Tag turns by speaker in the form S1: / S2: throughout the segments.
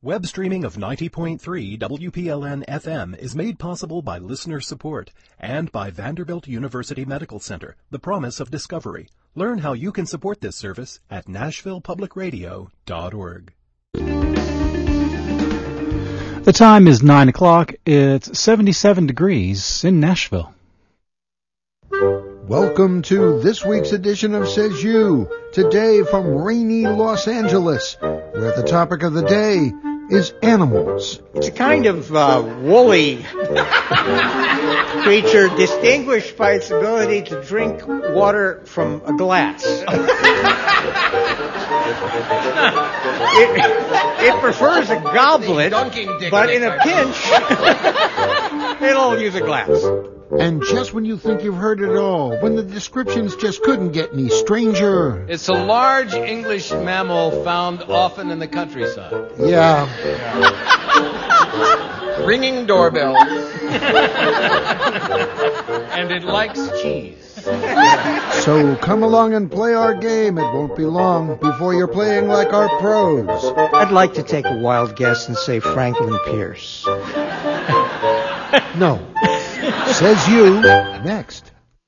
S1: Web streaming of 90.3 WPLN FM is made possible by listener support and by Vanderbilt University Medical Center, the promise of discovery. Learn how you can support this service at NashvillePublicRadio.org.
S2: The time is 9 o'clock. It's 77 degrees in Nashville.
S3: Welcome to this week's edition of Says You, today from rainy Los Angeles, where the topic of the day is animals.
S4: It's a kind of woolly creature distinguished by its ability to drink water from a glass. It prefers a goblet, but in a pinch, it'll use a glass.
S3: And just when you think you've heard it all, when the descriptions just couldn't get any stranger.
S5: It's a large English mammal found often in the countryside.
S3: Yeah.
S5: Ringing doorbell. And it likes cheese.
S3: So come along and play our game. It won't be long before you're playing like our pros.
S4: I'd like to take a wild guess and say Franklin Pierce.
S3: No. Says You, next.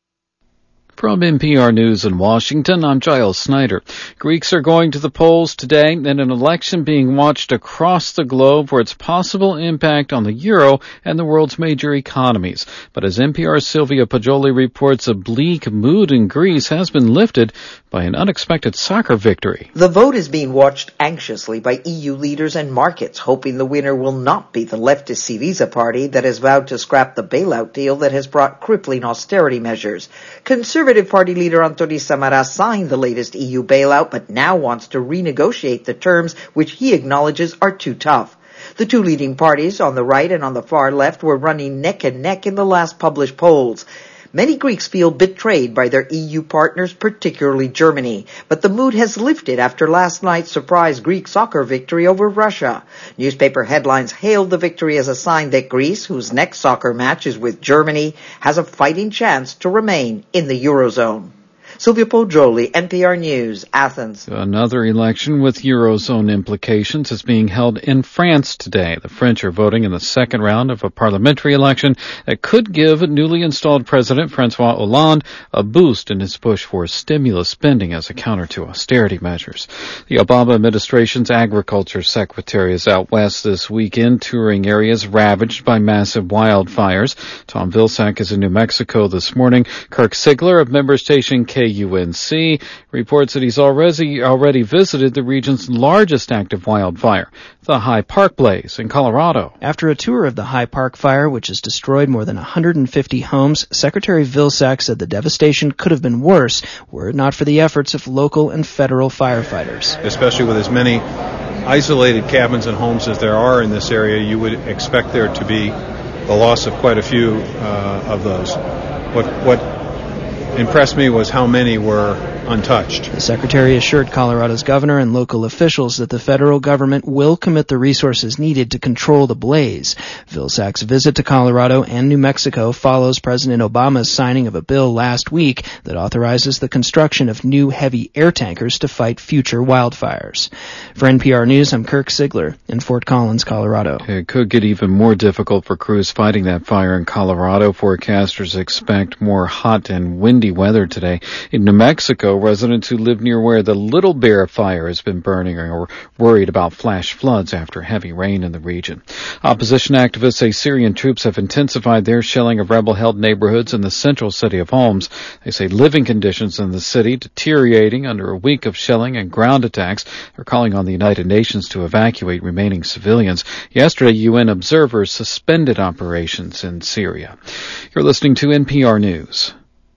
S2: From NPR News in Washington, I'm Giles Snyder. Greeks are going to the polls today in an election being watched across the globe for its possible impact on the euro and the world's major economies. But as NPR's Sylvia Poggioli reports, a bleak mood in Greece has been lifted by an unexpected soccer victory.
S6: The vote is being watched anxiously by EU leaders and markets, hoping the winner will not be the leftist Syriza party that has vowed to scrap the bailout deal that has brought crippling austerity measures. Conservative Party leader Antonis Samaras signed the latest EU bailout, but now wants to renegotiate the terms which he acknowledges are too tough. The two leading parties on the right and on the far left were running neck and neck in the last published polls. Many Greeks feel betrayed by their EU partners, particularly Germany. But the mood has lifted after last night's surprise Greek soccer victory over Russia. Newspaper headlines hailed the victory as a sign that Greece, whose next soccer match is with Germany, has a fighting chance to remain in the Eurozone. Sylvia Poggioli, NPR News, Athens.
S2: Another election with Eurozone implications is being held in France today. The French are voting in the second round of a parliamentary election that could give newly installed President Francois Hollande a boost in his push for stimulus spending as a counter to austerity measures. The Obama administration's agriculture secretary is out west this weekend touring areas ravaged by massive wildfires. Tom Vilsack is in New Mexico this morning. Kirk Sigler of member station KUNC reports that he's already visited the region's largest active wildfire, the High Park Blaze in Colorado.
S7: After a tour of the High Park fire, which has destroyed more than 150 homes, Secretary Vilsack said the devastation could have been worse were it not for the efforts of local and federal firefighters.
S8: Especially with as many isolated cabins and homes as there are in this area, you would expect there to be the loss of quite a few of those. What impressed me was how many were untouched.
S7: The Secretary assured Colorado's governor and local officials that the federal government will commit the resources needed to control the blaze. Vilsack's visit to Colorado and New Mexico follows President Obama's signing of a bill last week that authorizes the construction of new heavy air tankers to fight future wildfires. For NPR News, I'm Kirk Sigler in Fort Collins, Colorado.
S2: It could get even more difficult for crews fighting that fire in Colorado. Forecasters expect more hot and windy weather today. In New Mexico, residents who live near where the Little Bear fire has been burning are worried about flash floods after heavy rain in the region. Opposition activists say Syrian troops have intensified their shelling of rebel-held neighborhoods in the central city of Homs. They say living conditions in the city deteriorating under a week of shelling and ground attacks. They're calling on the United Nations to evacuate remaining civilians. Yesterday, UN observers suspended operations in Syria. You're listening to NPR News.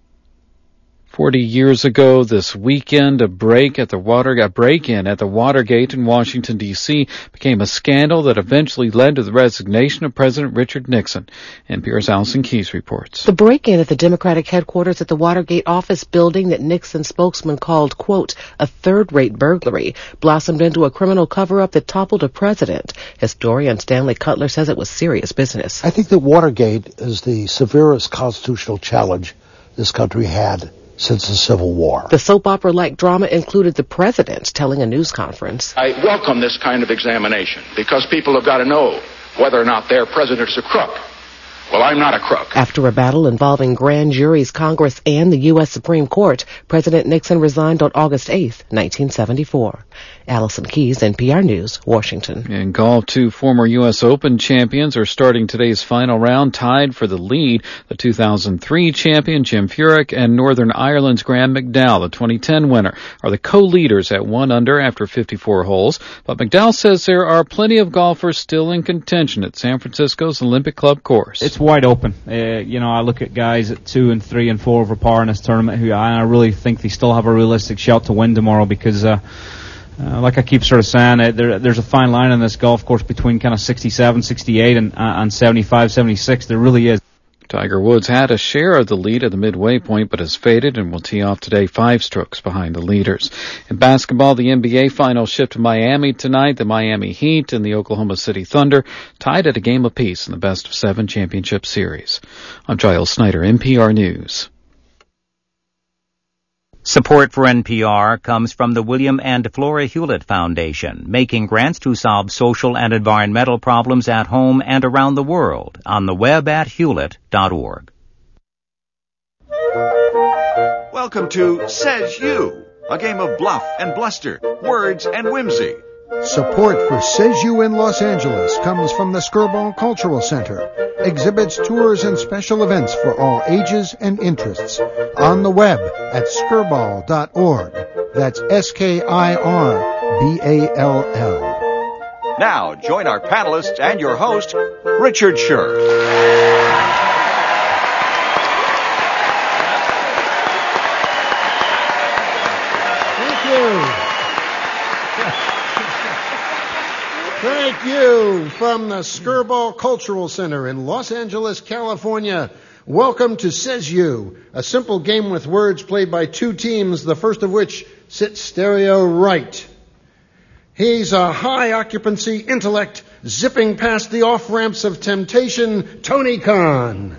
S2: 40 years ago this weekend, a break-in at the Watergate in Washington, D.C. became a scandal that eventually led to the resignation of President Richard Nixon. NPR's Allison Keyes reports.
S9: The break-in at the Democratic headquarters at the Watergate office building that Nixon's spokesman called, quote, a third-rate burglary, blossomed into a criminal cover-up that toppled a president. Historian Stanley Cutler says it was serious business.
S10: I think that Watergate is the severest constitutional challenge this country had
S3: since the Civil War.
S9: The soap opera-like drama included the president telling a news conference,
S10: I welcome this kind of examination because people have got to know whether or not their president is a crook. Well, I'm not a crook.
S9: After a battle involving grand juries, Congress, and the U.S. Supreme Court, President Nixon resigned on August 8, 1974. Allison Keyes, NPR News, Washington.
S2: In golf, 2 former U.S. Open champions are starting today's final round tied for the lead. The 2003 champion, Jim Furyk, and Northern Ireland's Graham McDowell, the 2010 winner, are the co-leaders at 1 under after 54 holes. But McDowell says there are plenty of golfers still in contention at San Francisco's Olympic Club course.
S11: It's wide open. I look at guys at 2 and 3 and 4 over par in this tournament who I really think they still have a realistic shot to win tomorrow because, like I keep sort of saying, there's a fine line on this golf course between kind of 67, 68 and 75, 76. There really is.
S2: Tiger Woods had a share of the lead at the midway point, but has faded and will tee off today 5 strokes behind the leaders. In basketball, the NBA Finals shift to Miami tonight. The Miami Heat and the Oklahoma City Thunder tied at a game apiece in the best-of-7 championship series. I'm Giles Snyder, NPR News.
S12: Support for NPR comes from the William and Flora Hewlett Foundation, making grants to solve social and environmental problems at home and around the world. On the web at hewlett.org.
S13: Welcome to Says You, a game of bluff and bluster, words and whimsy.
S3: Support for Says You in Los Angeles comes from the Skirball Cultural Center. Exhibits, tours, and special events for all ages and interests. On the web at skirball.org. That's SKIRBALL.
S13: Now, join our panelists and your host, Richard Scher.
S3: Thank you from the Skirball Cultural Center in Los Angeles, California. Welcome to Says You, a simple game with words played by 2 teams, the first of which sits stereo right. He's a high-occupancy intellect zipping past the off-ramps of temptation, Tony Khan.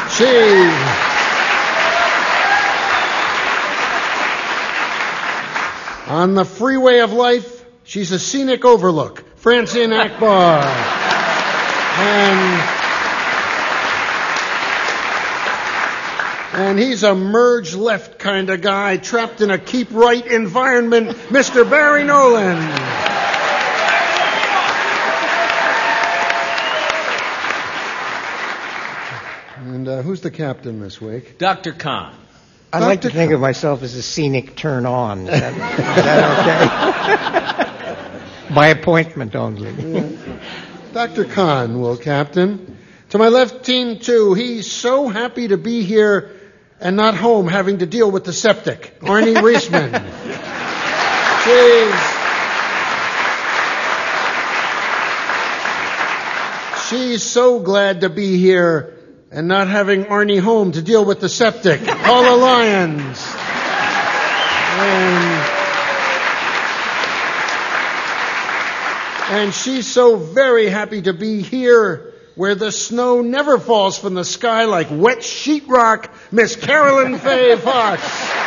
S3: On the freeway of life, she's a scenic overlook, Francine Akbar. And he's a merge left kind of guy, trapped in a keep right environment, Mr. Barry Nolan. And who's the captain this week?
S5: Dr. Khan.
S4: I like to think of myself as a scenic turn on. Is that okay? By appointment only.
S3: Yeah. Dr. Khan will captain. To my left, team 2. He's so happy to be here and not home having to deal with the septic. Arnie Reisman. She's so glad to be here and not having Arnie home to deal with the septic. Paula Lyons. And she's so very happy to be here where the snow never falls from the sky like wet sheetrock, Miss Carolyn Faye Fox.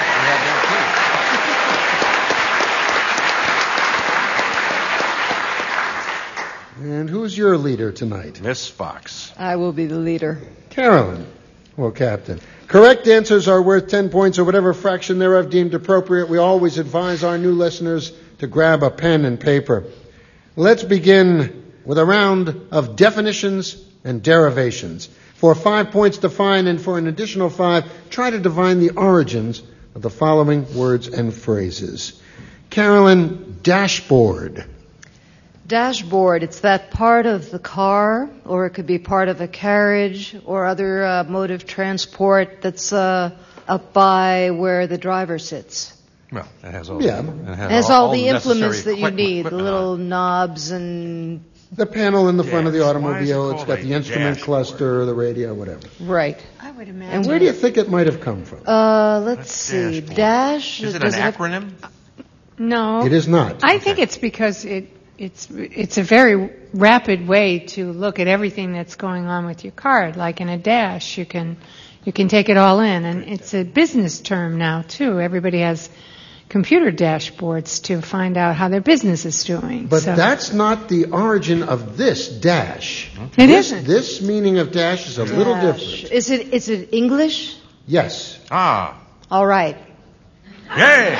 S3: And who's your leader tonight?
S13: Miss Fox.
S14: I will be the leader.
S3: Carolyn will captain. Correct answers are worth 10 points or whatever fraction thereof deemed appropriate. We always advise our new listeners to grab a pen and paper. Let's begin with a round of definitions and derivations. For 5 points, define, and for an additional 5, try to divine the origins of the following words and phrases. Carolyn, dashboard.
S14: Dashboard, it's that part of the car, or it could be part of a carriage or other mode of transport that's up by where the driver sits.
S13: Well, it has all,
S14: it has all the implements that you need, the little knobs and...
S3: The panel in the front of the automobile, it's got the instrument cluster, the radio, whatever.
S14: Right.
S15: I would imagine.
S3: And where do you think it might have come from?
S14: Let's see. Dash.
S13: Is it an acronym?
S15: No.
S3: It is not.
S15: I think it's because it's a very rapid way to look at everything that's going on with your car. Like in a dash, you can you can take it all in. And it's a business term now, too. Everybody has computer dashboards to find out how their business is doing.
S3: But that's not the origin of this dash.
S15: It isn't.
S3: This meaning of dash is a little different.
S14: Is it English?
S3: Yes.
S4: Ah.
S14: All right.
S4: Yay!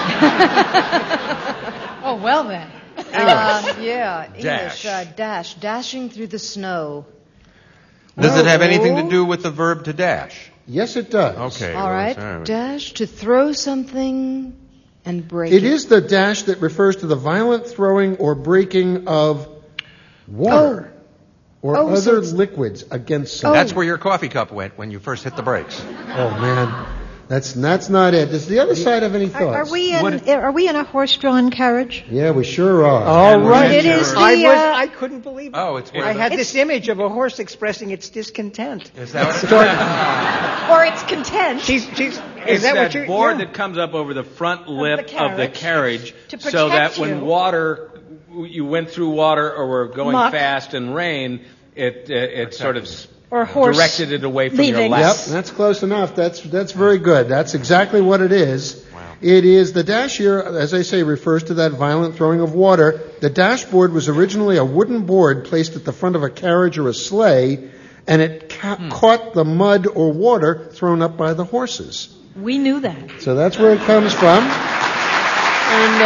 S15: Oh, well then.
S14: Yeah, English.
S4: Dash.
S14: Dashing through the snow.
S4: Does it have anything to do with the verb to dash?
S3: Yes, it does.
S4: Okay.
S14: All right. Dash, to throw something and break
S3: It is the dash that refers to the violent throwing or breaking of water or other liquids against something.
S4: That's where your coffee cup went when you first hit the brakes.
S3: Oh, man. That's not it. Does the other side have any thoughts?
S16: Are we in a horse-drawn carriage?
S3: Yeah, we sure are.
S4: All right.
S16: It is
S17: I couldn't believe it.
S4: Oh, it's where
S17: I had this image of a horse expressing its discontent.
S4: Is that
S16: or its content.
S17: Is
S5: It's
S17: that
S5: that
S17: what you're...
S5: board
S17: yeah.
S5: that comes up over the front lip of the carriage
S16: To
S5: so that
S16: protect
S5: when you went through water or were going
S16: Muck.
S5: fast and rain, it sort of
S16: or horse
S5: directed it away from your
S16: leaving.
S5: lap.
S3: Yep, that's close enough. That's very good. That's exactly what it is. Wow. It is the dash here, as I say, refers to that violent throwing of water. The dashboard was originally a wooden board placed at the front of a carriage or a sleigh, and it caught the mud or water thrown up by the horses.
S16: We knew that.
S3: So that's where it comes from. And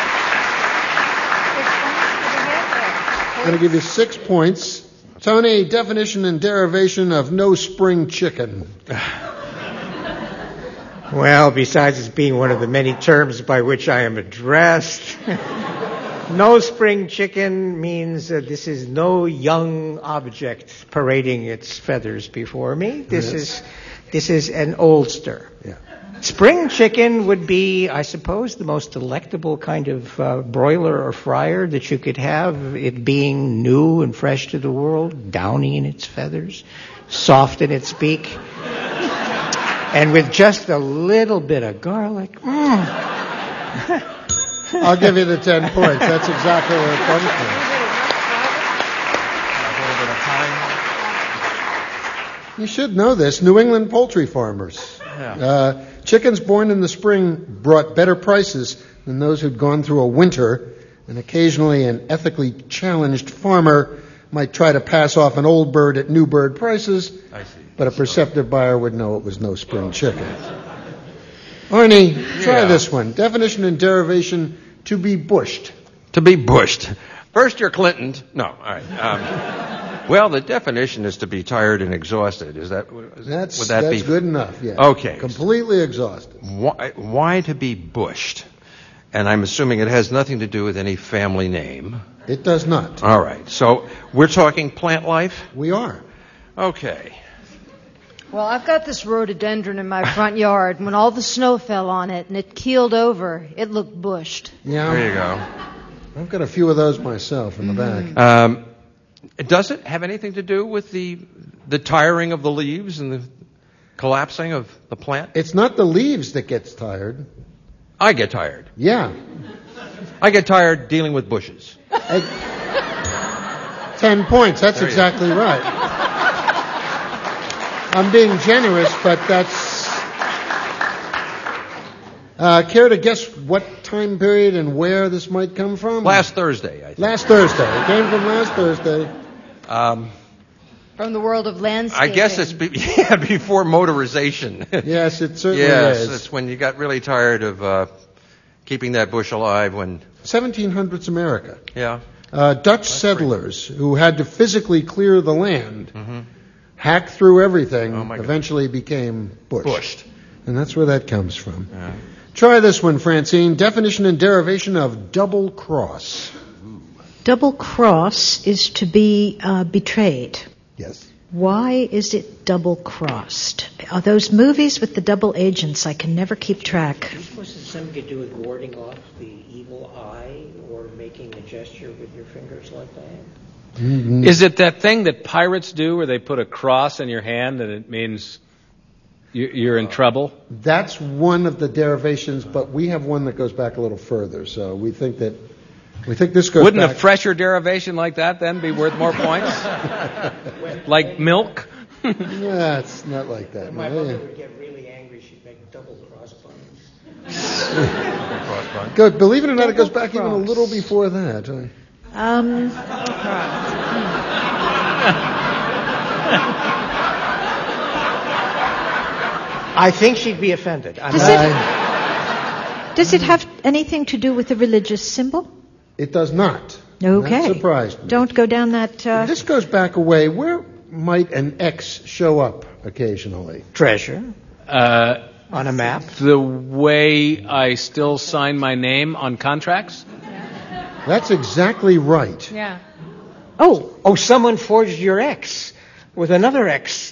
S3: I'm going to give you 6 points. Tony, definition and derivation of no spring chicken.
S17: Well, besides it being one of the many terms by which I am addressed, no spring chicken means this is no young object parading its feathers before me. This is an oldster.
S3: Yeah.
S17: Spring chicken would be, I suppose, the most delectable kind of broiler or fryer that you could have, it being new and fresh to the world, downy in its feathers, soft in its beak, and with just a little bit of garlic.
S3: I'll give you the 10 points. That's exactly where it comes from. You should know this. New England poultry farmers.
S4: Yeah.
S3: Chickens born in the spring brought better prices than those who'd gone through a winter, and occasionally an ethically challenged farmer might try to pass off an old bird at new bird prices,
S4: I see.
S3: but a perceptive buyer would know it was no spring chicken. Arnie, try this one. Definition and derivation, to be bushed.
S18: To be bushed. First you're Clintoned. No, all right. Well, the definition is to be tired and exhausted. Is that?
S3: That's
S18: be
S3: good enough. Yeah.
S18: Okay.
S3: Completely exhausted.
S18: Why to be bushed? And I'm assuming it has nothing to do with any family name.
S3: It does not.
S18: All right. So we're talking plant life?
S3: We are.
S18: Okay.
S14: Well, I've got this rhododendron in my front yard. When all the snow fell on it and it keeled over, it looked bushed.
S3: Yeah.
S18: There you go.
S3: I've got a few of those myself in the back.
S18: Does it have anything to do with the tiring of the leaves and the collapsing of the plant?
S3: It's not the leaves that gets tired.
S18: I get tired.
S3: Yeah.
S18: I get tired dealing with bushes.
S3: 10 points. That's exactly right. I'm being generous, but that's... care to guess what time period and where this might come from?
S18: Last Thursday, I think.
S3: Last Thursday. It came from last Thursday.
S14: From the world of landscaping.
S18: I guess it's before motorization.
S3: Yes, it certainly is.
S18: Yes, it's when you got really tired of keeping that bush alive when...
S3: 1700s America.
S18: Yeah.
S3: Dutch settlers who had to physically clear the land, hack through everything, eventually became bushed. And that's where that comes from.
S18: Yeah.
S3: Try this one, Francine. Definition and derivation of double cross.
S16: Double cross is to be betrayed.
S3: Yes.
S16: Why is it double crossed? Are those movies with the double agents? I can never keep track.
S17: Are you supposed to have something to do with warding off the evil eye or making a gesture with your fingers like that?
S3: Mm-hmm.
S5: Is it that thing that pirates do where they put a cross in your hand and it means you're in trouble?
S3: That's one of the derivations, but we have one that goes back a little further. So we think this goes
S5: Wouldn't
S3: back...
S5: a fresher derivation like that then be worth more points? Like milk?
S3: Yeah, it's not like that.
S17: My mother would get really angry. She'd make double cross buns.
S3: Good. Believe it or not, it goes back even a little before that.
S17: I think she'd be offended.
S16: Does it have anything to do with a religious symbol?
S3: It does not.
S16: Okay.
S3: That surprised me.
S16: Don't go down that...
S3: This goes back a way. Where might an X show up occasionally?
S17: Treasure. On a map.
S5: The way I still sign my name on contracts?
S3: That's exactly right.
S15: Yeah.
S17: Oh, someone forged your X with another X.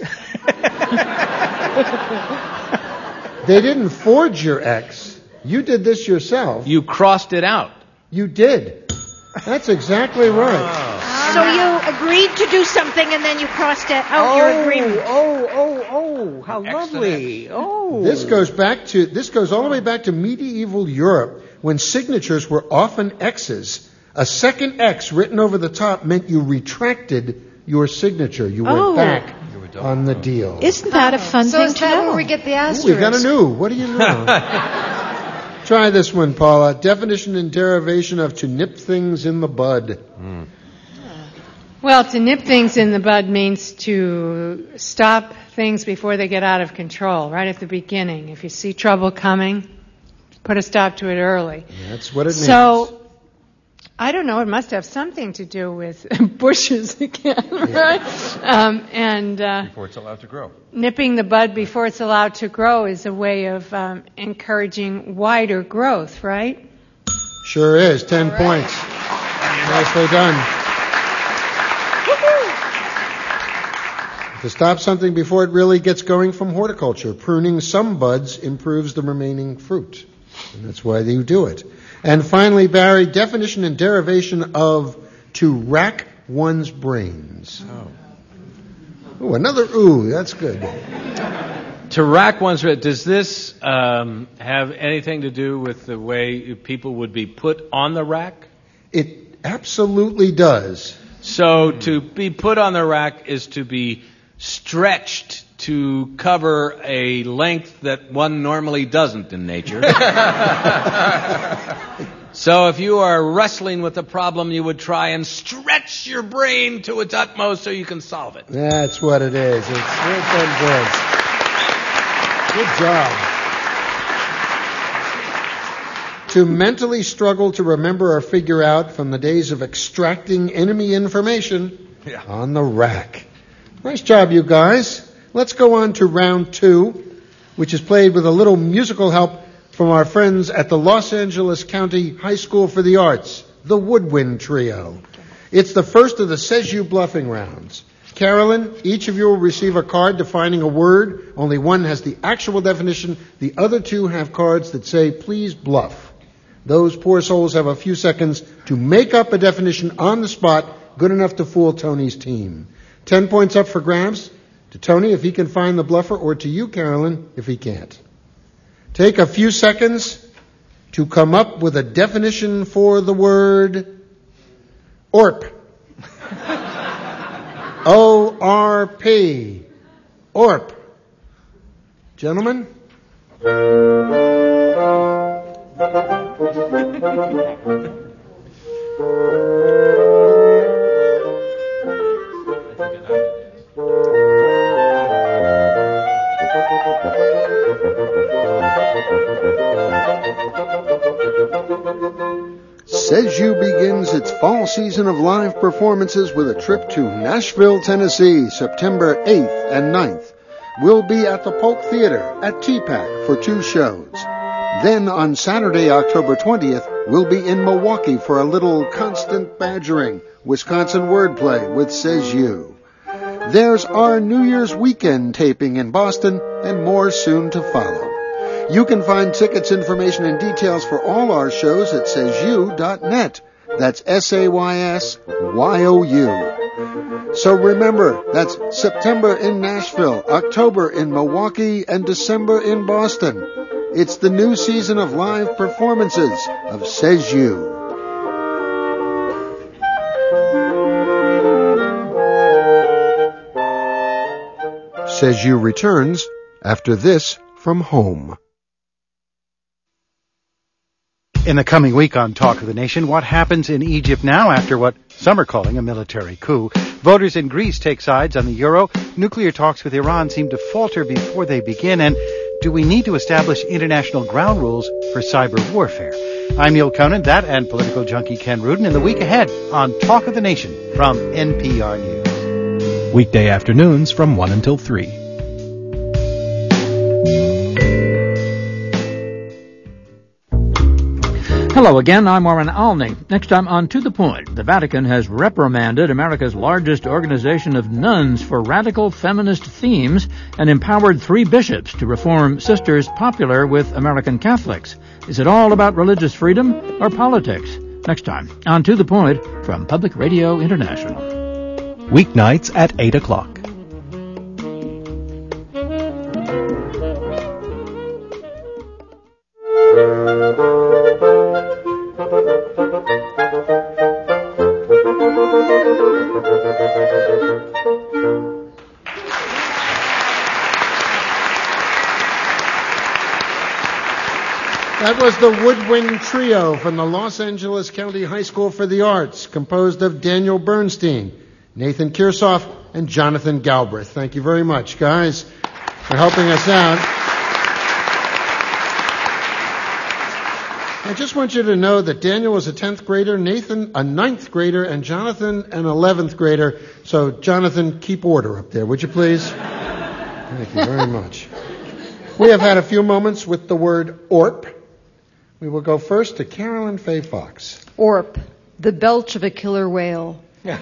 S3: They didn't forge your X. You did this yourself.
S5: You crossed it out.
S3: You did. That's exactly right.
S16: So you agreed to do something and then you crossed out your agreement.
S17: Oh, how lovely.
S3: This goes all the way back to medieval Europe when signatures were often X's. A second X written over the top meant you retracted your signature. You went back on the deal.
S16: Isn't that a fun
S14: So
S16: thing
S14: is
S16: to
S14: that
S16: know?
S14: where we get the asterisk?
S3: We've got a new. What do you know? Try this one, Paula. Definition and derivation of to nip things in the bud.
S15: Well, to nip things in the bud means to stop things before they get out of control, right at the beginning. If you see trouble coming, put a stop to it early.
S3: That's what it means.
S15: So, I don't know, it must have something to do with bushes again, right?
S18: Before it's allowed to grow.
S15: Nipping the bud before it's allowed to grow is a way of encouraging wider growth, right?
S3: Sure is. 10 points. Nicely done. To stop something before it really gets going from horticulture. Pruning some buds improves the remaining fruit. And that's why you do it. And finally, Barry, definition and derivation of to rack one's brains. Ooh, another ooh, that's good.
S5: To rack one's brains, does this have anything to do with the way people would be put on the rack?
S3: It absolutely does.
S5: So to be put on the rack is to be stretched to cover a length that one normally doesn't in nature. So if you are wrestling with a problem, you would try and stretch your brain to its utmost so you can solve it.
S3: That's what it is. It's well done, Good job. To mentally struggle to remember or figure out from the days of extracting enemy information on the rack. Nice job, you guys. Let's go on to round 2, which is played with a little musical help from our friends at the Los Angeles County High School for the Arts, the Woodwind Trio. It's the first of the Says You bluffing rounds. Carolyn, each of you will receive a card defining a word. Only one has the actual definition. The other two have cards that say, please bluff. Those poor souls have a few seconds to make up a definition on the spot, good enough to fool Tony's team. 10 points up for grabs. To Tony if he can find the bluffer, or to you, Carolyn, if he can't. Take a few seconds to come up with a definition for the word ORP. O-R-P. ORP. Gentlemen? Says You begins its fall season of live performances with a trip to Nashville, Tennessee, September 8th and 9th. We'll be at the Polk Theater at TPAC for 2 shows. Then on Saturday, October 20th, we'll be in Milwaukee for a little constant badgering, Wisconsin wordplay with Says You. There's our New Year's weekend taping in Boston and more soon to follow. You can find tickets, information, and details for all our shows at saysyou.net. That's SAYSYOU. So remember, that's September in Nashville, October in Milwaukee, and December in Boston. It's the new season of live performances of Says You. Says You returns after this from home.
S19: In the coming week on Talk of the Nation, what happens in Egypt now after what some are calling a military coup? Voters in Greece take sides on the euro. Nuclear talks with Iran seem to falter before they begin. And do we need to establish international ground rules for cyber warfare? I'm Neil Conan, that and political junkie Ken Rudin in the week ahead on Talk of the Nation from NPR News.
S1: Weekday afternoons from 1 until 3.
S20: Hello again, I'm Warren Alney. Next time on To the Point, the Vatican has reprimanded America's largest organization of nuns for radical feminist themes and empowered 3 bishops to reform sisters popular with American Catholics. Is it all about religious freedom or politics? Next time on To the Point from Public Radio International.
S1: Weeknights at 8 o'clock.
S3: That was the Woodwind Trio from the Los Angeles County High School for the Arts, composed of Daniel Bernstein, Nathan Kirsoff, and Jonathan Galbraith. Thank you very much, guys, for helping us out. I just want you to know that Daniel was a 10th grader, Nathan a 9th grader, and Jonathan an 11th grader. So, Jonathan, keep order up there, would you please? Thank you very much. We have had a few moments with the word ORP. We will go first to Carolyn Faye Fox.
S14: ORP, the belch of a killer whale. No.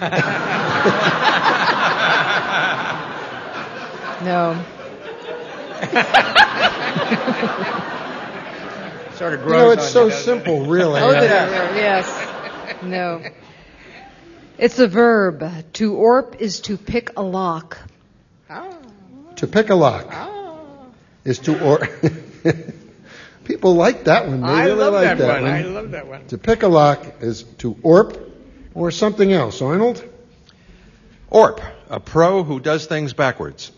S17: Sort of grows.
S3: You know, it's so simple, really.
S14: Yes. No. It's a verb. To ORP is to pick a lock.
S3: To pick a lock is to ORP. People like that one. They really like that one.
S17: I love that one.
S3: To pick a lock is to ORP or something else. Arnold?
S18: ORP, a pro who does things backwards.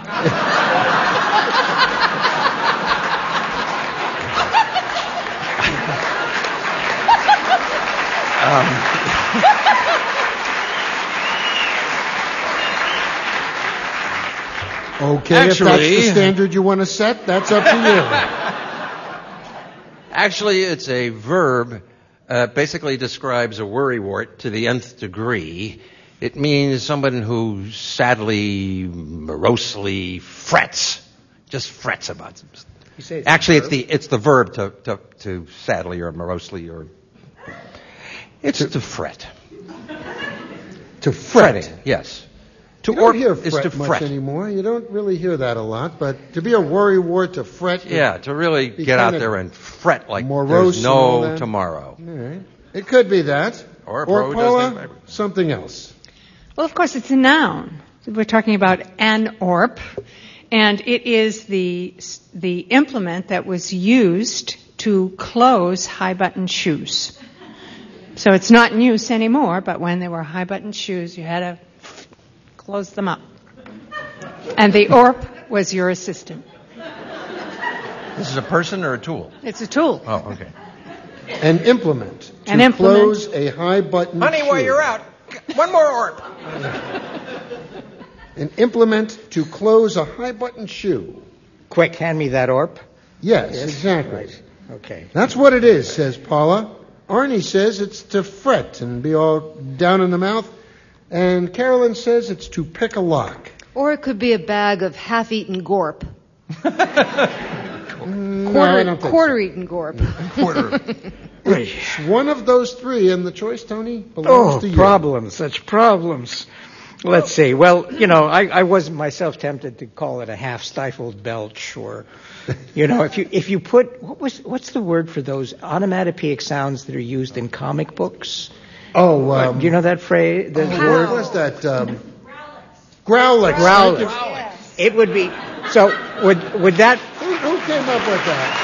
S3: Okay, if that's the standard you want to set, that's up to you.
S18: Actually, it's a verb, basically describes a worrywart to the nth degree. It means someone who sadly, morosely frets, just frets about something. Actually, it's the verb to sadly or morosely or it's to fret.
S3: To fret?
S18: Fretting, yes.
S3: You don't hear fret much anymore. You don't really hear that a lot. But to be a worrywart, to fret.
S18: Yeah, to really get out there and fret like there's no tomorrow.
S3: All right. It could be that.
S18: Or
S3: Paula, something else.
S15: Well, of course, it's a noun. We're talking about an ORP, and it is the implement that was used to close high-button shoes. So it's not in use anymore, but when there were high-button shoes, you had to close them up. And the ORP was your assistant.
S18: This is a person or a tool?
S15: It's a tool.
S18: Oh, okay.
S3: An implement. To close a high-button
S18: Honey,
S3: shoe.
S18: while you're out, one more ORP.
S3: An implement to close a high-button shoe.
S17: Quick, hand me that ORP.
S3: Yes, exactly.
S17: Right. Okay.
S3: That's what it is, says Paula. Arnie says it's to fret and be all down in the mouth. And Carolyn says it's to pick a lock.
S14: Or it could be a bag of half-eaten gorp. Quarter-eaten gorp.
S3: It's one of those three, and the choice, Tony, belongs to you.
S17: Problems, such problems. Let's see. Well, I was myself tempted to call it a half-stifled belch, or, if you put what's the word for those onomatopoeic sounds that are used in comic books?
S3: Oh,
S17: do you know that phrase? The word
S3: was that growlix.
S17: Growlix. It would be. So would that?
S3: Who came up with that?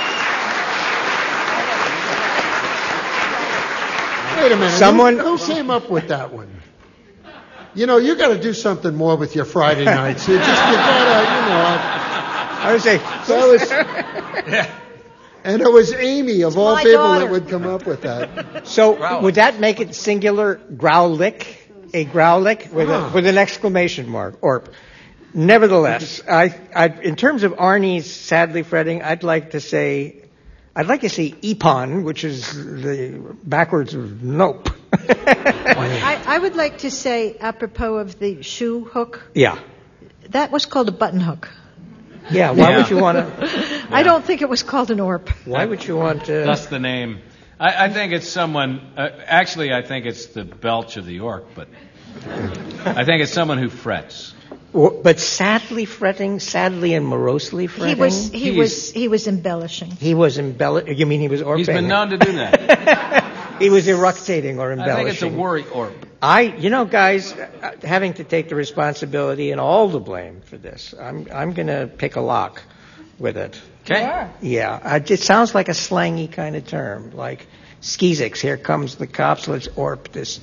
S3: Wait a minute.
S17: Someone
S3: who came up with that one? You know, you got to do something more with your Friday nights. You gotta,
S17: I would say,
S3: and it was Amy of all
S16: my
S3: people
S16: daughter.
S3: that would come up with that.
S17: So would that make it singular growlick? A growlick with an exclamation mark. Or, nevertheless, I in terms of Arnie's sadly fretting, I'd like to say Epon, which is the backwards of nope.
S16: I would like to say, apropos of the shoe hook,
S17: Yeah.
S16: that was called a button hook.
S17: Yeah, why would you want to?
S16: I don't think it was called an orp.
S17: Why would you want to?
S5: That's the name. I think it's someone. Actually, I think it's the belch of the orc, but I think it's someone who frets.
S17: But sadly fretting, sadly and morosely fretting.
S16: He was embellishing.
S17: He was embellishing. You mean he was orping?
S5: He's been known to do that.
S17: He was eructating or embellishing.
S5: I think it's a worry orp.
S17: Guys, having to take the responsibility and all the blame for this, I'm going to pick a lock with it.
S5: Okay.
S17: Yeah. It sounds like a slangy kind of term, like skeezix. Here comes the cops. Let's orp this.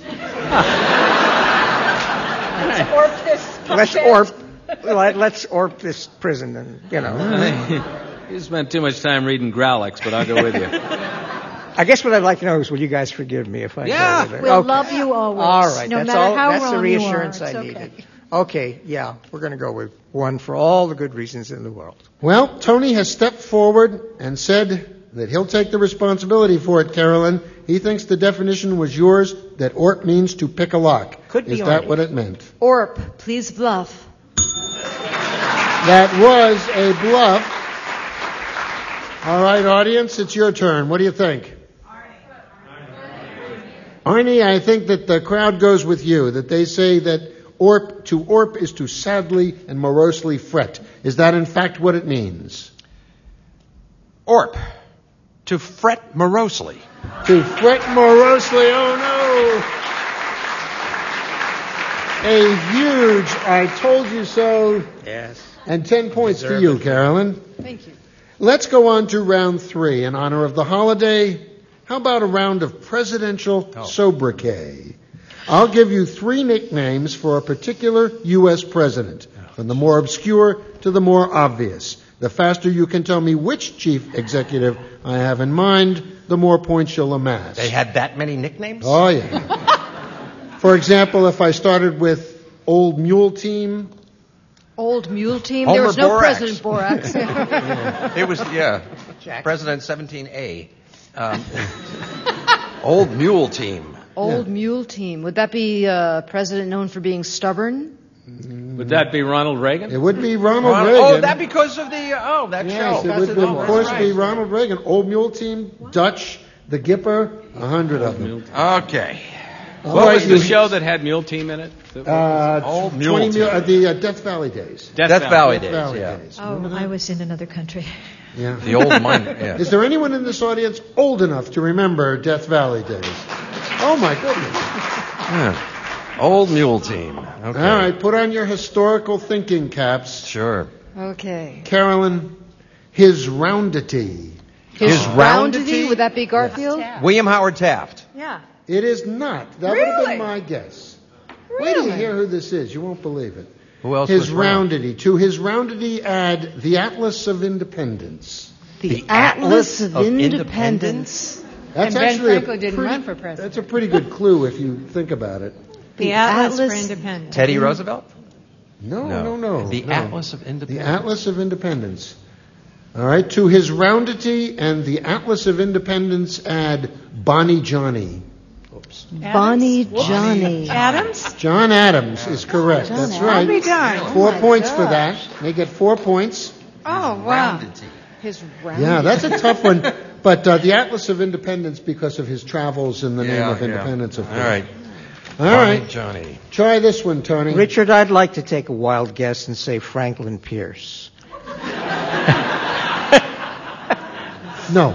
S17: Let's orp this prison, and
S5: You spent too much time reading Growlix, but I'll go with you.
S17: I guess what I'd like to know is, will you guys forgive me if I go with it?
S16: We'll love you always.
S17: All right,
S16: no
S17: that's
S16: matter
S17: all.
S16: how
S17: That's
S16: wrong
S17: the reassurance
S16: you are.
S17: I
S16: It's
S17: needed.
S16: okay.
S17: Okay, yeah, we're going to go with one for all the good reasons in the world.
S3: Well, Tony has stepped forward and said that he'll take the responsibility for it, Carolyn. He thinks the definition was yours, that orp means to pick a lock.
S17: Could be
S3: Is that
S17: Arnie.
S3: what it meant?
S14: Orp, please bluff.
S3: That was a bluff. All right, audience, it's your turn. What do you think? Arnie, I think that the crowd goes with you, that they say that to orp is to sadly and morosely fret. Is that in fact what it means?
S18: Orp. To fret morosely.
S3: To fret morosely, oh no! A huge I told you so.
S17: Yes.
S3: And 10 points to you, Carolyn.
S14: Thank you.
S3: Let's go on to round 3 in honor of the holiday. How about a round of presidential sobriquet? I'll give you 3 nicknames for a particular U.S. president, from the more obscure to the more obvious. The faster you can tell me which chief executive I have in mind, the more points you'll amass.
S18: They had that many nicknames?
S3: Oh, yeah. For example, if I started with Old Mule Team.
S14: Old Mule Team.
S18: Homer
S14: There was no
S18: Borax.
S14: President Borax.
S18: It was, President 17A. Old Mule Team.
S14: Old Mule Team. Would that be a president known for being stubborn?
S5: Would that be Ronald Reagan?
S3: It would be Ronald Reagan.
S18: Oh, that because of the, that
S3: Yes,
S18: show.
S3: it would, of course, be Ronald Reagan. Old Mule Team, Dutch, the Gipper, 100 of them.
S18: Okay.
S5: What was the show that had Mule Team in it?
S18: Old Mule Team.
S3: The Death Valley days.
S18: Death Valley
S3: Death
S18: days,
S3: Valley
S18: yeah.
S3: days.
S16: Oh, I was in another country.
S3: Yeah.
S18: The old mine, yeah.
S3: Is there anyone in this audience old enough to remember Death Valley days? Oh, my goodness.
S18: Yeah. Old Mule Team. Okay.
S3: All right, put on your historical thinking caps.
S18: Sure.
S14: Okay.
S3: Carolyn, his roundity.
S14: His roundity? Would that be Garfield?
S18: William Howard Taft.
S14: Yeah.
S3: It is not. That would have been my guess. Wait till you hear who this is. You won't believe it.
S18: Who else
S3: His
S18: was round?
S3: roundity. To his roundity add the Atlas of Independence.
S14: The Atlas of Independence.
S3: That's
S15: And Ben
S3: actually
S15: Franklin didn't run for president.
S3: That's a pretty good clue if you think about it.
S15: The Atlas for Independence.
S18: Teddy Roosevelt?
S3: No.
S18: The Atlas of Independence.
S3: The Atlas of Independence. All right. To his roundity and the Atlas of Independence add Bonnie Johnny.
S16: Bonnie Johnny.
S15: Adams?
S3: John Adams is correct. That's
S15: I'll
S3: right.
S15: be darned.
S3: 4 points for that. They get 4 points.
S15: Oh, wow.
S14: His roundity.
S3: Yeah, that's a tough one. But the Atlas of Independence because of his travels in the name of independence, of course.
S18: All right.
S3: All right.
S18: Johnny.
S3: Try this one, Tony.
S17: Richard, I'd like to take a wild guess and say Franklin Pierce.
S3: No.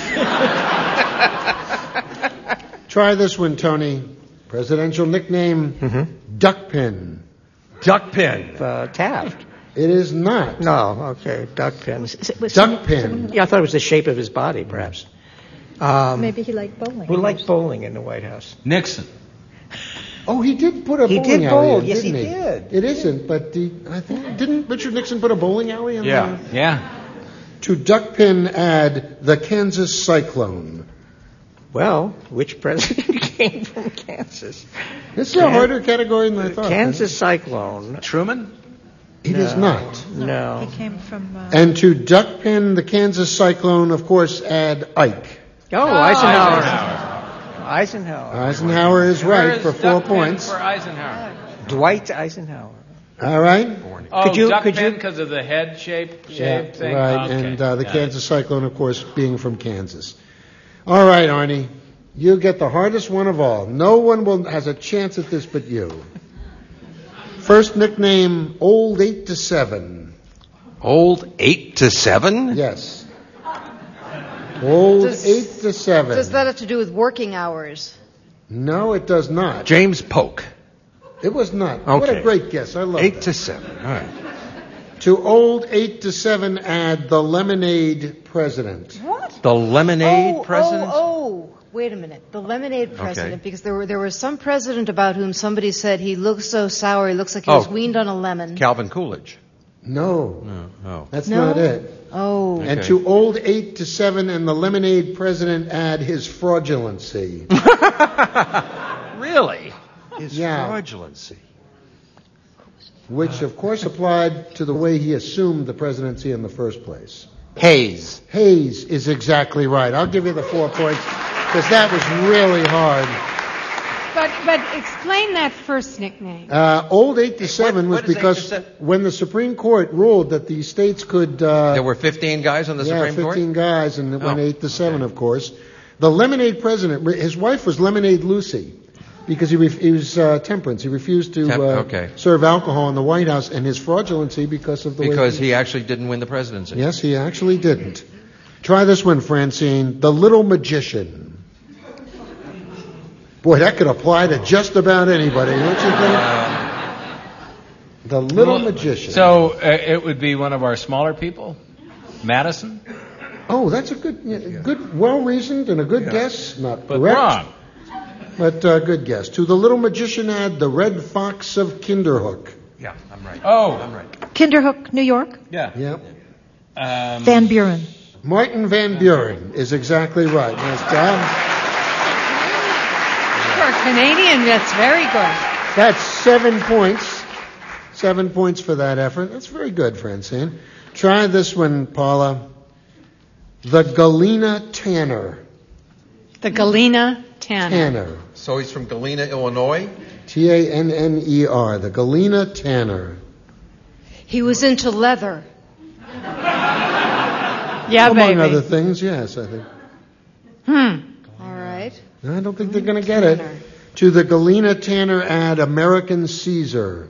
S3: Try this one, Tony. Presidential nickname, Duckpin.
S18: Duckpin.
S17: Taft.
S3: It is not.
S17: No, okay, Duckpin.
S3: Duckpin.
S17: Yeah, I thought it was the shape of his body, perhaps.
S16: Maybe he liked bowling.
S17: Who liked bowling in the White House?
S5: Nixon.
S3: Oh, he did put a
S17: He
S3: bowling
S17: did
S3: alley
S17: bowl.
S3: in,
S17: Yes,
S3: didn't
S17: he did.
S3: It isn't, but I think didn't Richard Nixon put a bowling alley in there?
S5: Yeah.
S3: To duckpin add the Kansas Cyclone.
S17: Well, which president came from Kansas?
S3: This is a harder category than I thought.
S17: Kansas Cyclone.
S5: Truman?
S3: It is not.
S17: No.
S16: He came from.
S3: And to duckpin the Kansas Cyclone, of course, add Ike.
S17: Oh, Eisenhower.
S3: Eisenhower is right for 4 points.
S5: For Eisenhower.
S17: Dwight Eisenhower.
S3: All right.
S5: Oh,
S17: Could you-
S5: because of the head shape thing?
S3: Right,
S5: Okay.
S3: and the
S5: Got
S3: Kansas Cyclone, of course, being from Kansas. All right, Arnie, you get the hardest one of all. No one has a chance at this but you. First nickname, Old 8 to 7.
S18: Old 8 to 7?
S3: Yes. Old 8 to 7.
S14: Does that have to do with working hours?
S3: No, it does not.
S18: James Polk.
S3: It was not.
S18: Okay.
S3: What a great guess. I love
S18: 8
S3: that.
S18: to 7. All right.
S3: To Old 8 to 7 add the Lemonade President.
S14: What?
S18: The lemonade president?
S14: Oh, wait a minute. The lemonade president,
S18: Okay.
S14: because there was some president about whom somebody said he looks so sour, he looks like he was
S18: Oh.
S14: weaned on a lemon.
S18: Calvin Coolidge.
S3: No.
S18: No.
S3: That's
S14: No?
S3: not it.
S14: Oh.
S3: And
S18: Okay.
S3: to Old 8 to 7 and the Lemonade President add his fraudulency.
S18: Really? His
S3: Yeah.
S18: fraudulency.
S3: Which, of course, applied to the way he assumed the presidency in the first place.
S18: Hayes.
S3: Hayes is exactly right. I'll give you the 4 points because that was really hard.
S15: But explain that first nickname.
S3: Old 8 to 7 was
S18: what is 8 to
S3: because
S18: 7?
S3: when the Supreme Court ruled that the states could...
S18: There were 15 guys on the Supreme Court?
S3: 15 guys, and it went
S18: Oh,
S3: 8 to 7, of course. The Lemonade President, his wife was Lemonade Lucy because he was temperance. He refused to
S18: okay.
S3: serve alcohol in the White House, and his fraudulency because of the way...
S18: Because he actually didn't win the presidency.
S3: Yes, he actually didn't. Try this one, Francine. The Little Magician. Boy, that could apply to just about anybody, don't you think? The Little Magician.
S5: So it would be one of our smaller people? Madison?
S3: Oh, that's a good, well-reasoned and a good guess. Not
S5: But
S3: correct.
S5: wrong.
S3: But good guess. To the Little Magician add the Red Fox of Kinderhook.
S18: Yeah, I'm right.
S5: Oh.
S18: I'm right.
S16: Kinderhook, New York.
S5: Yeah.
S3: Yep.
S16: Van Buren.
S3: Martin Van Buren is exactly right. Nice job.
S15: For a Canadian, that's very good.
S3: That's 7 points. 7 points for that effort. That's very good, Francine. Try this one, Paula. The Galena Tanner.
S15: The Galena Tanner.
S18: So he's from Galena, Illinois?
S3: Tanner. The Galena Tanner.
S14: He was into leather.
S15: Yeah,
S3: Among
S15: baby.
S3: other things, yes, I think.
S14: All right.
S3: I don't think they're going to get it. To the Galena Tanner add American Caesar.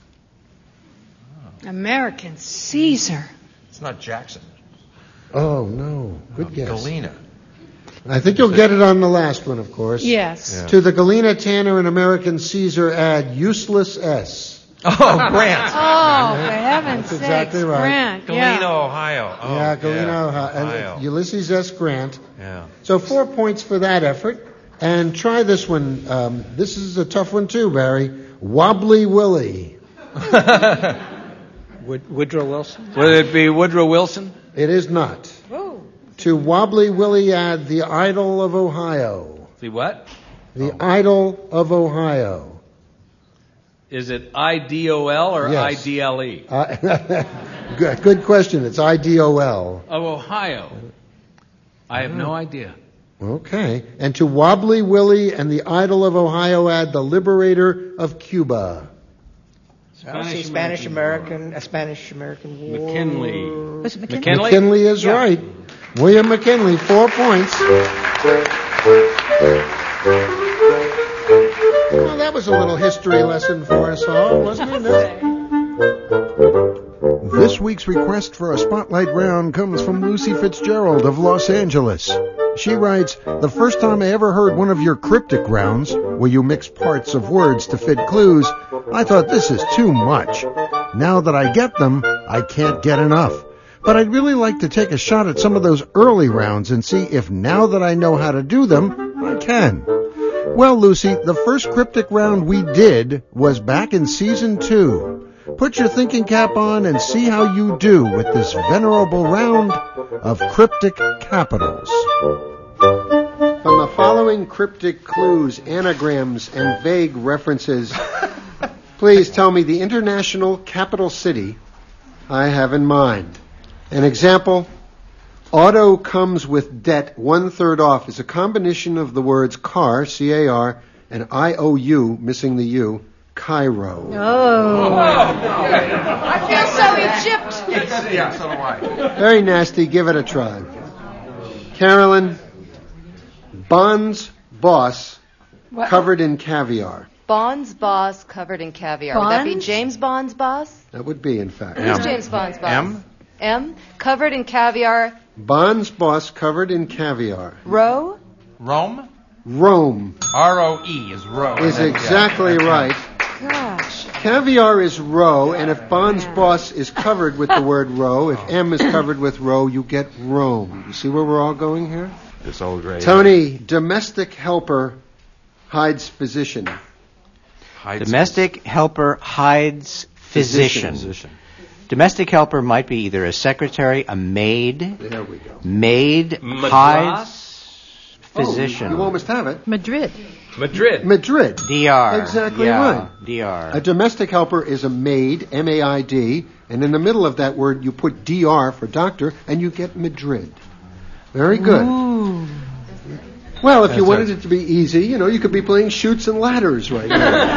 S15: American Caesar.
S18: It's not Jackson.
S3: Oh, no. Good guess.
S18: Galena.
S3: I think you'll get it on the last one, of course.
S15: Yes.
S18: Yeah.
S3: To the Galena Tanner and American Caesar add Useless S.
S18: Oh, Grant.
S15: Oh, for heaven's
S3: That's
S15: sakes,
S3: exactly right.
S15: Grant.
S18: Galena,
S15: Yeah.
S18: Ohio. Oh,
S3: Yeah, Galena,
S18: Ohio.
S3: and Ulysses S. Grant.
S18: Yeah.
S3: So 4 points for that effort. And try this one. This is a tough one too, Barry. Wobbly Willie.
S17: Woodrow Wilson.
S5: Would it be Woodrow Wilson?
S3: It is not.
S14: Oh.
S3: To Wobbly Willie add the Idol of Ohio.
S5: The what?
S3: The Idol of Ohio.
S5: Is it IDOL or
S3: Yes.
S5: IDLE?
S3: Good question. It's IDOL.
S5: Of Ohio. I have no idea.
S3: Okay. And to Wobbly Willie and the Idol of Ohio add the Liberator of Cuba.
S17: Spanish American War.
S5: McKinley.
S16: Was it McKinley?
S5: McKinley?
S3: McKinley is right. William McKinley, 4 points. Well, that was a little history lesson for us all, wasn't it? This week's request for a spotlight round comes from Lucy Fitzgerald of Los Angeles. She writes, "The first time I ever heard one of your cryptic rounds, where you mix parts of words to fit clues, I thought this is too much. Now that I get them, I can't get enough. But I'd really like to take a shot at some of those early rounds and see if now that I know how to do them, I can. Well, Lucy, the first cryptic round we did was back in Season 2. Put your thinking cap on and see how you do with this venerable round of cryptic capitals. From the following cryptic clues, anagrams, and vague references, please tell me the international capital city I have in mind. An example, auto comes with debt 1/3 off is a combination of the words car, C-A-R, and I-O-U, missing the U, Cairo.
S14: Oh. I feel so Egypt.
S18: Yeah, so do I.
S3: Very nasty. Give it a try. Carolyn, Bond's boss covered in caviar.
S21: Bond's boss covered in caviar. Would that be James Bond's boss?
S3: That would be, in fact.
S21: Who's James Bond's boss?
S18: M?
S21: M? Covered in caviar.
S3: Bond's boss covered in caviar.
S21: Roe?
S18: Rome?
S3: Rome.
S18: R-O-E is Rome.
S3: Is exactly right.
S21: Gosh.
S3: Caviar is roe, and if Bond's boss is covered with the word roe, if M is covered with roe, you get Rome. You see where we're all going here?
S18: This old gray.
S3: Tony, domestic helper hides physician.
S17: Domestic helper hides physician. Domestic helper might be either a secretary, a maid.
S3: There we go.
S17: Maid hides physician.
S3: You almost have it.
S14: Madrid.
S17: DR.
S3: Exactly right.
S17: DR.
S3: A domestic helper is a maid, M-A-I-D, and in the middle of that word you put DR for doctor, and you get Madrid. Very good.
S14: Ooh.
S3: Well, if you wanted it to be easy, you could be playing Chutes and Ladders right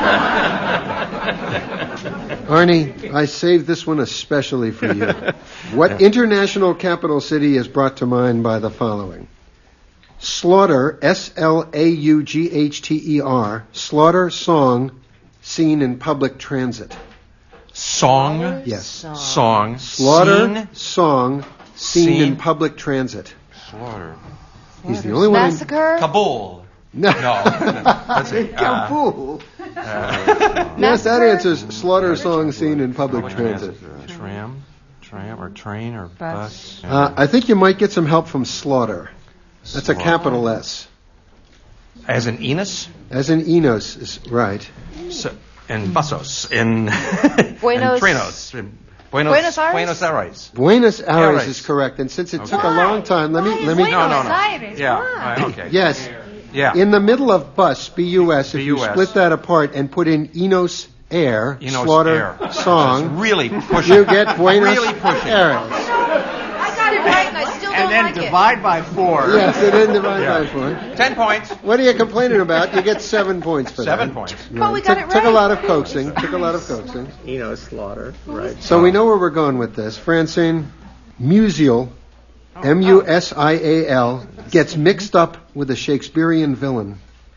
S3: now. Arnie, I saved this one especially for you. What international capital city is brought to mind by the following? Slaughter, S-L-A-U-G-H-T-E-R, slaughter song seen in public transit.
S18: Song?
S3: Yes.
S18: Song.
S3: Slaughter song seen in public transit.
S18: Slaughter.
S3: He's the only one.
S21: Massacre?
S18: Kabul.
S3: No.
S18: That's it.
S3: Kabul. Yes, that answers slaughter song seen in public transit.
S18: Tram or train or bus.
S3: I think you might get some help from slaughter. That's a capital S.
S18: As in Enos?
S3: As in Enos, is right.
S18: So, in Pasos. In
S21: Buenos.
S18: Trenos.
S21: Buenos Aires?
S18: Buenos Aires.
S3: Buenos Aires is correct, and since it took a long time, let me.
S21: Buenos
S18: No.
S21: Aires.
S18: Yeah.
S21: Why?
S18: Right, okay.
S3: Yes.
S18: Yeah.
S3: In the middle of bus, B-U-S, if you
S18: B-U-S.
S3: split that apart and put in Enos Air,
S18: Enos
S3: slaughter
S18: Air.
S3: song,
S18: Really pushing.
S3: you get Buenos
S18: Really pushing.
S3: Aires.
S21: I got it right, and I still don't like it.
S17: divide by 4.
S3: Yes, it is divided by 4.
S18: 10 points.
S3: What are you complaining about? You get 7 points for that.
S18: 7 points.
S21: But we got it
S3: Took
S21: right.
S3: a lot of coaxing.
S17: Slaughter. Right.
S3: So we know where we're going with this. Francine, musial, M-U-S-I-A-L, gets mixed up with a Shakespearean villain.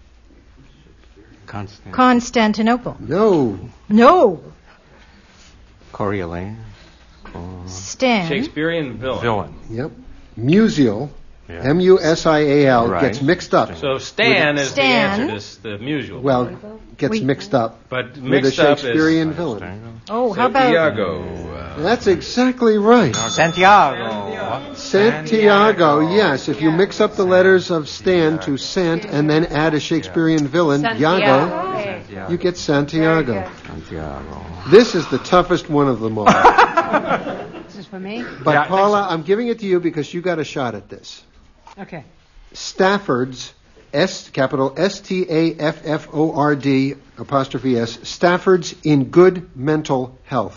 S16: Constantinople.
S3: No.
S17: Coriolanus.
S16: Stan.
S5: Shakespearean villain.
S3: Yep. Musial,
S18: Yeah.
S3: M-U-S-I-A-L,
S18: Right.
S3: gets mixed up.
S5: So Stan is the
S16: Stan.
S5: answer to the musial.
S3: Well, gets mixed up
S5: but
S3: with a
S5: mixed up
S3: Shakespearean
S5: is
S3: villain.
S16: Oh, how about
S5: Santiago.
S3: That's exactly right. Santiago, yes. If you mix up the letters of Stan to Sant and then add a Shakespearean villain, Iago, you get Santiago. This is the toughest one of them all.
S15: This is for me?
S3: But Paula, I'm giving it to you because you got a shot at this.
S15: Okay.
S3: Stafford's, capital S-T-A-F-F-O-R-D, apostrophe S, Stafford's in good mental health.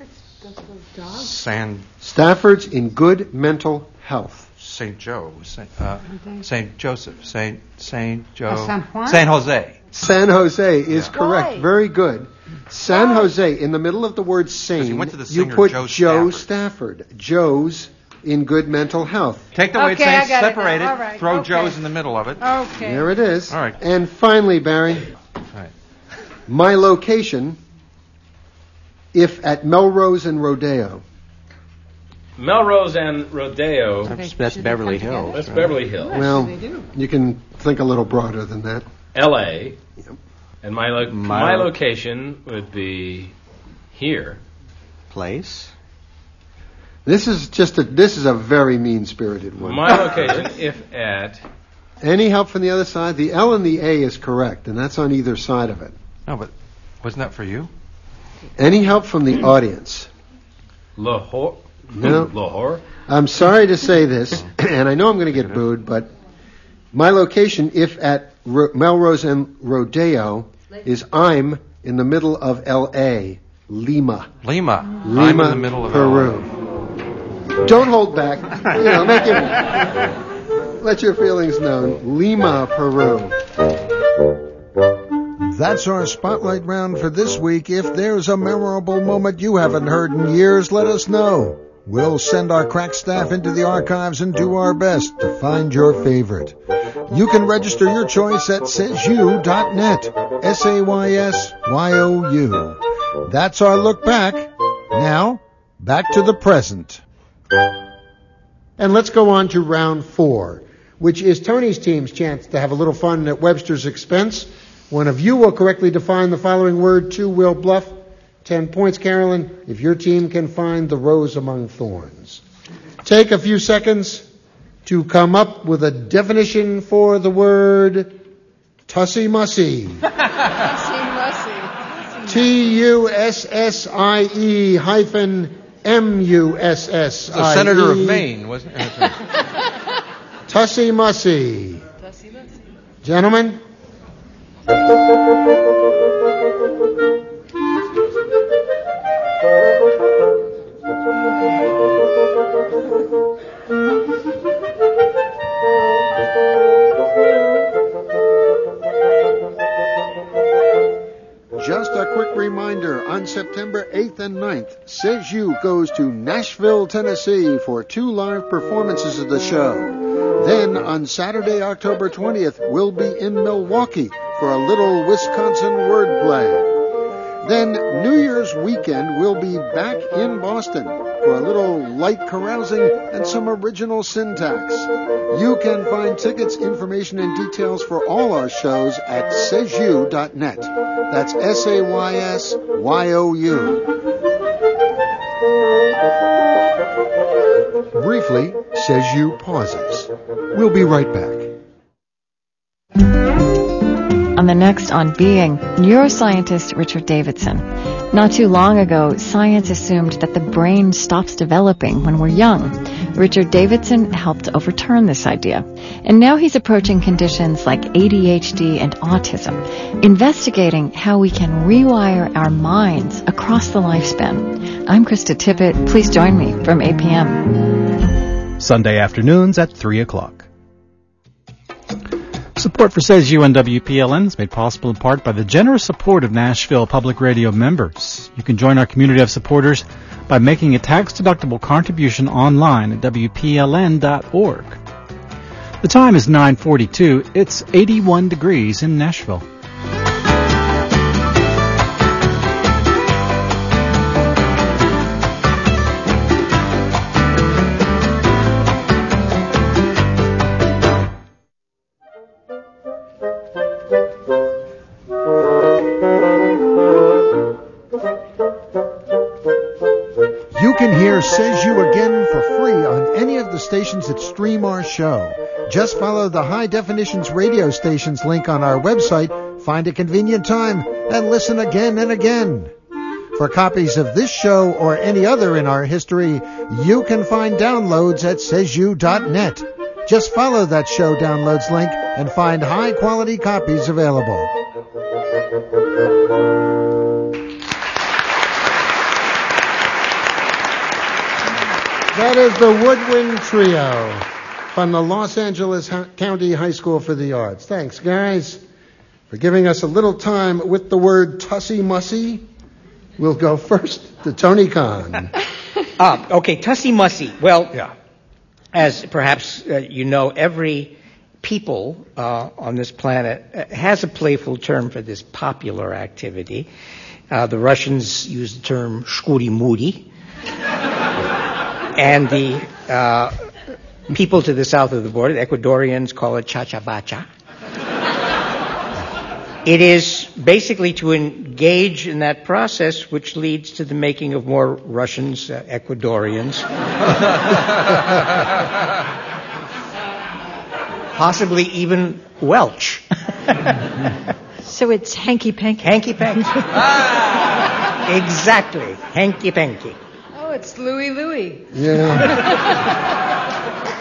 S3: Stafford's in good mental health.
S18: St. Joe. St. Joseph. St. Joe.
S15: San Juan?
S18: San Jose.
S3: San Jose is correct.
S21: Why?
S3: Very good. San Jose, in the middle of the word sane,
S18: went to the
S3: you
S18: singer
S3: put
S18: Joe
S3: Stafford. Joe's in good mental health.
S18: Take the way
S15: Okay,
S18: it's
S15: I
S18: saying,
S15: got it
S18: separate
S15: now.
S18: it,
S15: All right,
S18: throw
S15: okay.
S18: Joe's in the middle of it.
S15: Okay.
S3: There it is.
S18: All right.
S3: And finally, Barry,
S18: Right.
S3: my location, if at Melrose and Rodeo.
S5: Melrose and Rodeo.
S17: That's Beverly Hills.
S5: That's Beverly Hills.
S3: Well, you can think a little broader than that.
S5: L.A. And my location would be here.
S17: Place.
S3: This is a very mean-spirited one.
S5: My location, if at
S3: Any help from the other side? The L and the A is correct, and that's on either side of it.
S18: No, but wasn't that for you?
S3: Any help from the audience?
S5: Lahore?
S3: No.
S5: Lahore?
S3: I'm sorry to say this, and I know I'm going to get booed, but my location, if at Melrose and Rodeo, is I'm in the middle of L.A., Lima.
S18: Lima.
S3: Lima,
S18: I'm in the middle of
S3: Peru.
S18: LA.
S3: Don't hold back. Let your feelings known. Lima, Peru.
S6: That's our spotlight round for this week. If there's a memorable moment you haven't heard in years, let us know. We'll send our crack staff into the archives and do our best to find your favorite. You can register your choice at saysyou.net. SAYSYOU. That's our look back. Now, back to the present.
S3: And let's go on to round 4, which is Tony's team's chance to have a little fun at Webster's expense. One of you will correctly define the following word, 2 will bluff. 10 points, Carolyn, if your team can find the rose among thorns. Take a few seconds to come up with a definition for the word Tussie-Mussie. Tussie hyphen Mussie.
S18: The Senator of Maine, wasn't it?
S3: Tussie-Mussie. Gentlemen? Just a quick reminder, on September 8th and 9th, Says You goes to Nashville, Tennessee for 2 live performances of the show. Then on Saturday, October 20th, we'll be in Milwaukee for a little Wisconsin wordplay. Then New Year's weekend, we'll be back in Boston for a little light carousing and some original syntax. You can find tickets, information, and details for all our shows at saysyou.net. That's SAYSYOU. Briefly, Says You pauses. We'll be right back.
S22: On the next On Being, neuroscientist Richard Davidson. Not too long ago, science assumed that the brain stops developing when we're young. Richard Davidson helped overturn this idea. And now he's approaching conditions like ADHD and autism, investigating how we can rewire our minds across the lifespan. I'm Krista Tippett. Please join me from 8 p.m.
S1: Sunday afternoons at 3 o'clock.
S19: Support for Says You and WPLN is made possible in part by the generous support of Nashville Public Radio members. You can join our community of supporters by making a tax-deductible contribution online at WPLN.org. The time is 9:42. It's 81 degrees in Nashville.
S6: Says You again for free on any of the stations that stream our show. Just follow the High Definitions radio stations link on our website, find a convenient time, and listen again and again. For copies of this show or any other in our history, you can find downloads at saysyou.net. Just follow that show downloads link and find high-quality copies available.
S3: That is the Woodwind Trio from the Los Angeles County High School for the Arts. Thanks, guys, for giving us a little time with the word Tussie-Mussie. We'll go first to Tony Khan.
S17: Okay, Tussie-Mussie. Well, as perhaps you know, every people on this planet has a playful term for this popular activity. The Russians use the term shkuri-muri. And the people to the south of the border, the Ecuadorians, call it cha-cha-bacha. It is basically to engage in that process, which leads to the making of more Russians, Ecuadorians. possibly even Welch.
S16: So it's hanky-panky.
S17: Hanky-panky. Exactly. Hanky-panky.
S14: Oh, it's Louie.
S3: Yeah.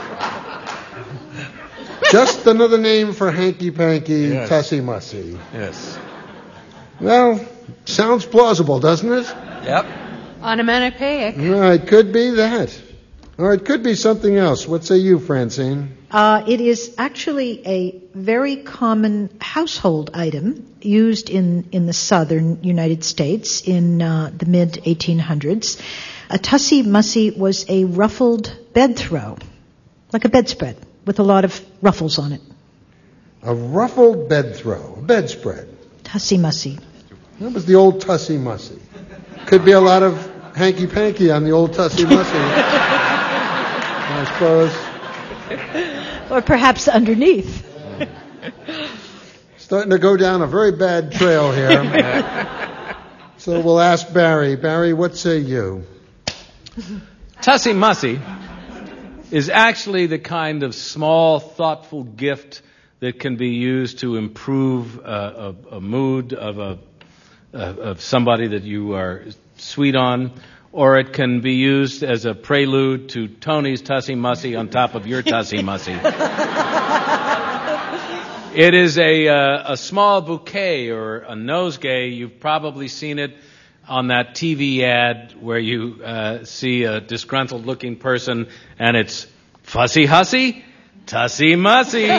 S3: Just another name for hanky-panky,
S18: Yes.
S3: tussy-mussy.
S18: Yes.
S3: Well, sounds plausible, doesn't it?
S18: Yep.
S15: Onomatopoeic.
S3: No, it could be that. Or it could be something else. What say you, Francine?
S16: It is actually a very common household item used in the southern United States in the mid-1800s. A tussy-mussy was a ruffled bed throw, like a bedspread, with a lot of ruffles on it.
S3: A ruffled bed throw, a bedspread.
S16: Tussy-mussy.
S3: That was the old tussy-mussy. Could be a lot of hanky-panky on the old tussy-mussy, I suppose.
S16: Or perhaps underneath.
S3: Starting to go down a very bad trail here. So we'll ask Barry. Barry, what say you?
S5: Tussy-mussy is actually the kind of small, thoughtful gift that can be used to improve a mood of somebody that you are sweet on, or it can be used as a prelude to Tony's tussy-mussy on top of your tussy-mussy. It is a small bouquet or a nosegay. You've probably seen it on that TV ad where you see a disgruntled-looking person, and it's fussy-hussy, tussy-mussy.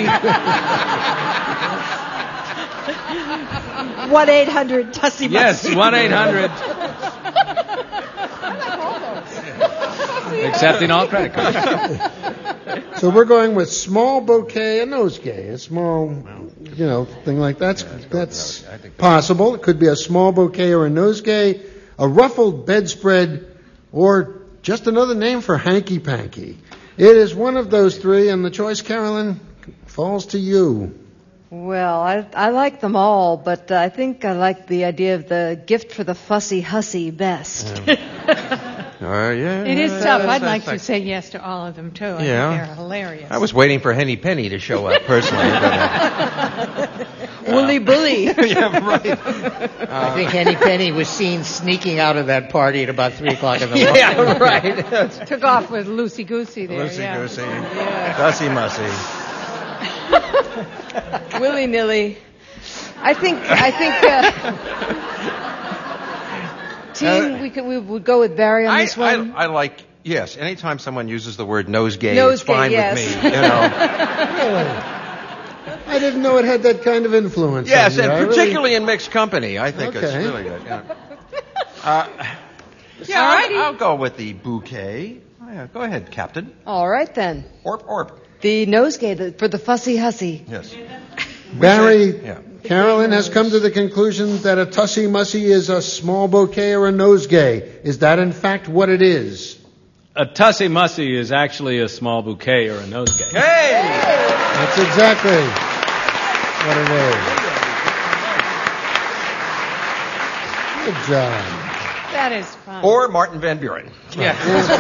S16: 1-800-TUSSY-MUSSY.
S5: Yes, 1-800. Accepting all credit cards.
S3: So we're going with small bouquet, a nosegay, a small, thing like that. That's possible. It could be a small bouquet or a nosegay, a ruffled bedspread, or just another name for hanky-panky. It is one of those three, and the choice, Carolyn, falls to you.
S14: Well, I like them all, but I think I like the idea of the gift for the fussy hussy best.
S18: Yeah.
S15: It is tough. I'd like to say yes to all of them, too. I think they're hilarious.
S18: I was waiting for Henny Penny to show up, personally.
S14: Woolly bully.
S18: Yeah, right.
S17: I think Henny Penny was seen sneaking out of that party at about 3 o'clock in the morning.
S18: Yeah, right.
S15: Took off with Loosey Goosey there.
S18: Loosey-goosey. Tussy-mussy.
S14: Willy-nilly. I think Team, we would go with Barry on this one.
S18: I like, yes, anytime someone uses the word nosegay, it's
S14: Nosegay,
S18: fine
S14: yes.
S18: with me,
S3: Really? I didn't know it had that kind of influence.
S18: Yes,
S3: on you.
S18: and particularly in mixed company. I think it's
S3: Okay.
S18: really good. I'll go with the bouquet. Oh, yeah, go ahead, Captain.
S14: All right, then.
S18: Orp.
S14: The nosegay for the fussy hussy.
S18: Yes.
S3: Barry, Carolyn has come to the conclusion that a tussy-mussy is a small bouquet or a nosegay. Is that in fact what it is?
S5: A tussy-mussy is actually a small bouquet or a nosegay.
S18: Hey!
S3: That's exactly what it is. Good job.
S15: That is fun.
S18: Or Martin Van Buren.
S5: Yes.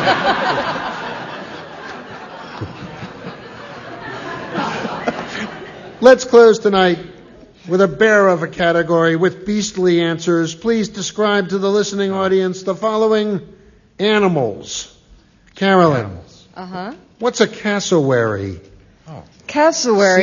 S3: Let's close tonight with a bear of a category with beastly answers. Please describe to the listening audience the following animals. Carolyn.
S14: Uh-huh.
S3: What's a cassowary?
S14: Cassowary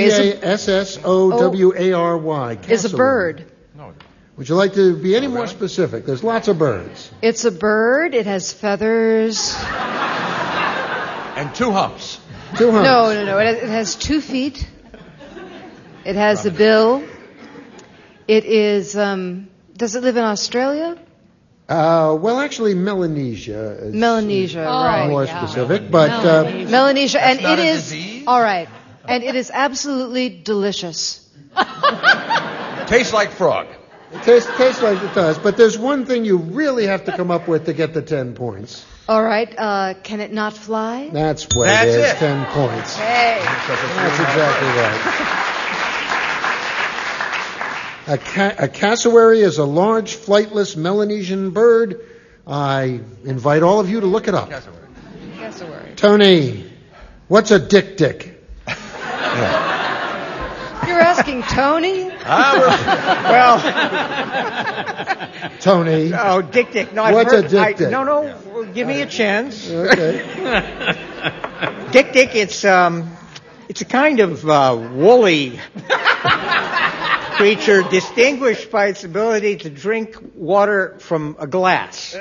S3: Cassowary.
S14: is a bird.
S3: Would you like to be any more specific? There's lots of birds.
S14: It's a bird. It has feathers.
S18: And 2 humps.
S3: 2 humps.
S14: No. It has 2 feet. It has a bill. It is, does it live in Australia?
S3: Well, actually, Melanesia is
S14: right.
S3: more specific. But
S14: Melanesia. And
S18: not
S14: it
S18: a
S14: is,
S18: disease?
S14: all right. And it is absolutely delicious.
S18: Tastes like frog.
S3: It tastes like it does. But there's one thing you really have to come up with to get the 10 points.
S14: All right. Can it not fly?
S3: That's what
S18: That's
S3: it is,
S18: it.
S3: 10 points.
S14: Hey.
S3: That's exactly right. A cassowary is a large, flightless Melanesian bird. I invite all of you to look it up.
S14: Cassowary.
S3: Tony, what's a dick?
S18: Yeah.
S14: You're asking Tony?
S17: Well,
S3: Tony.
S17: Oh, Dick. No, I've
S3: What's
S17: heard,
S3: a Dick?
S17: No, well, give me a chance.
S3: Okay.
S17: Dick, it's a kind of woolly creature distinguished by its ability to drink water from a glass.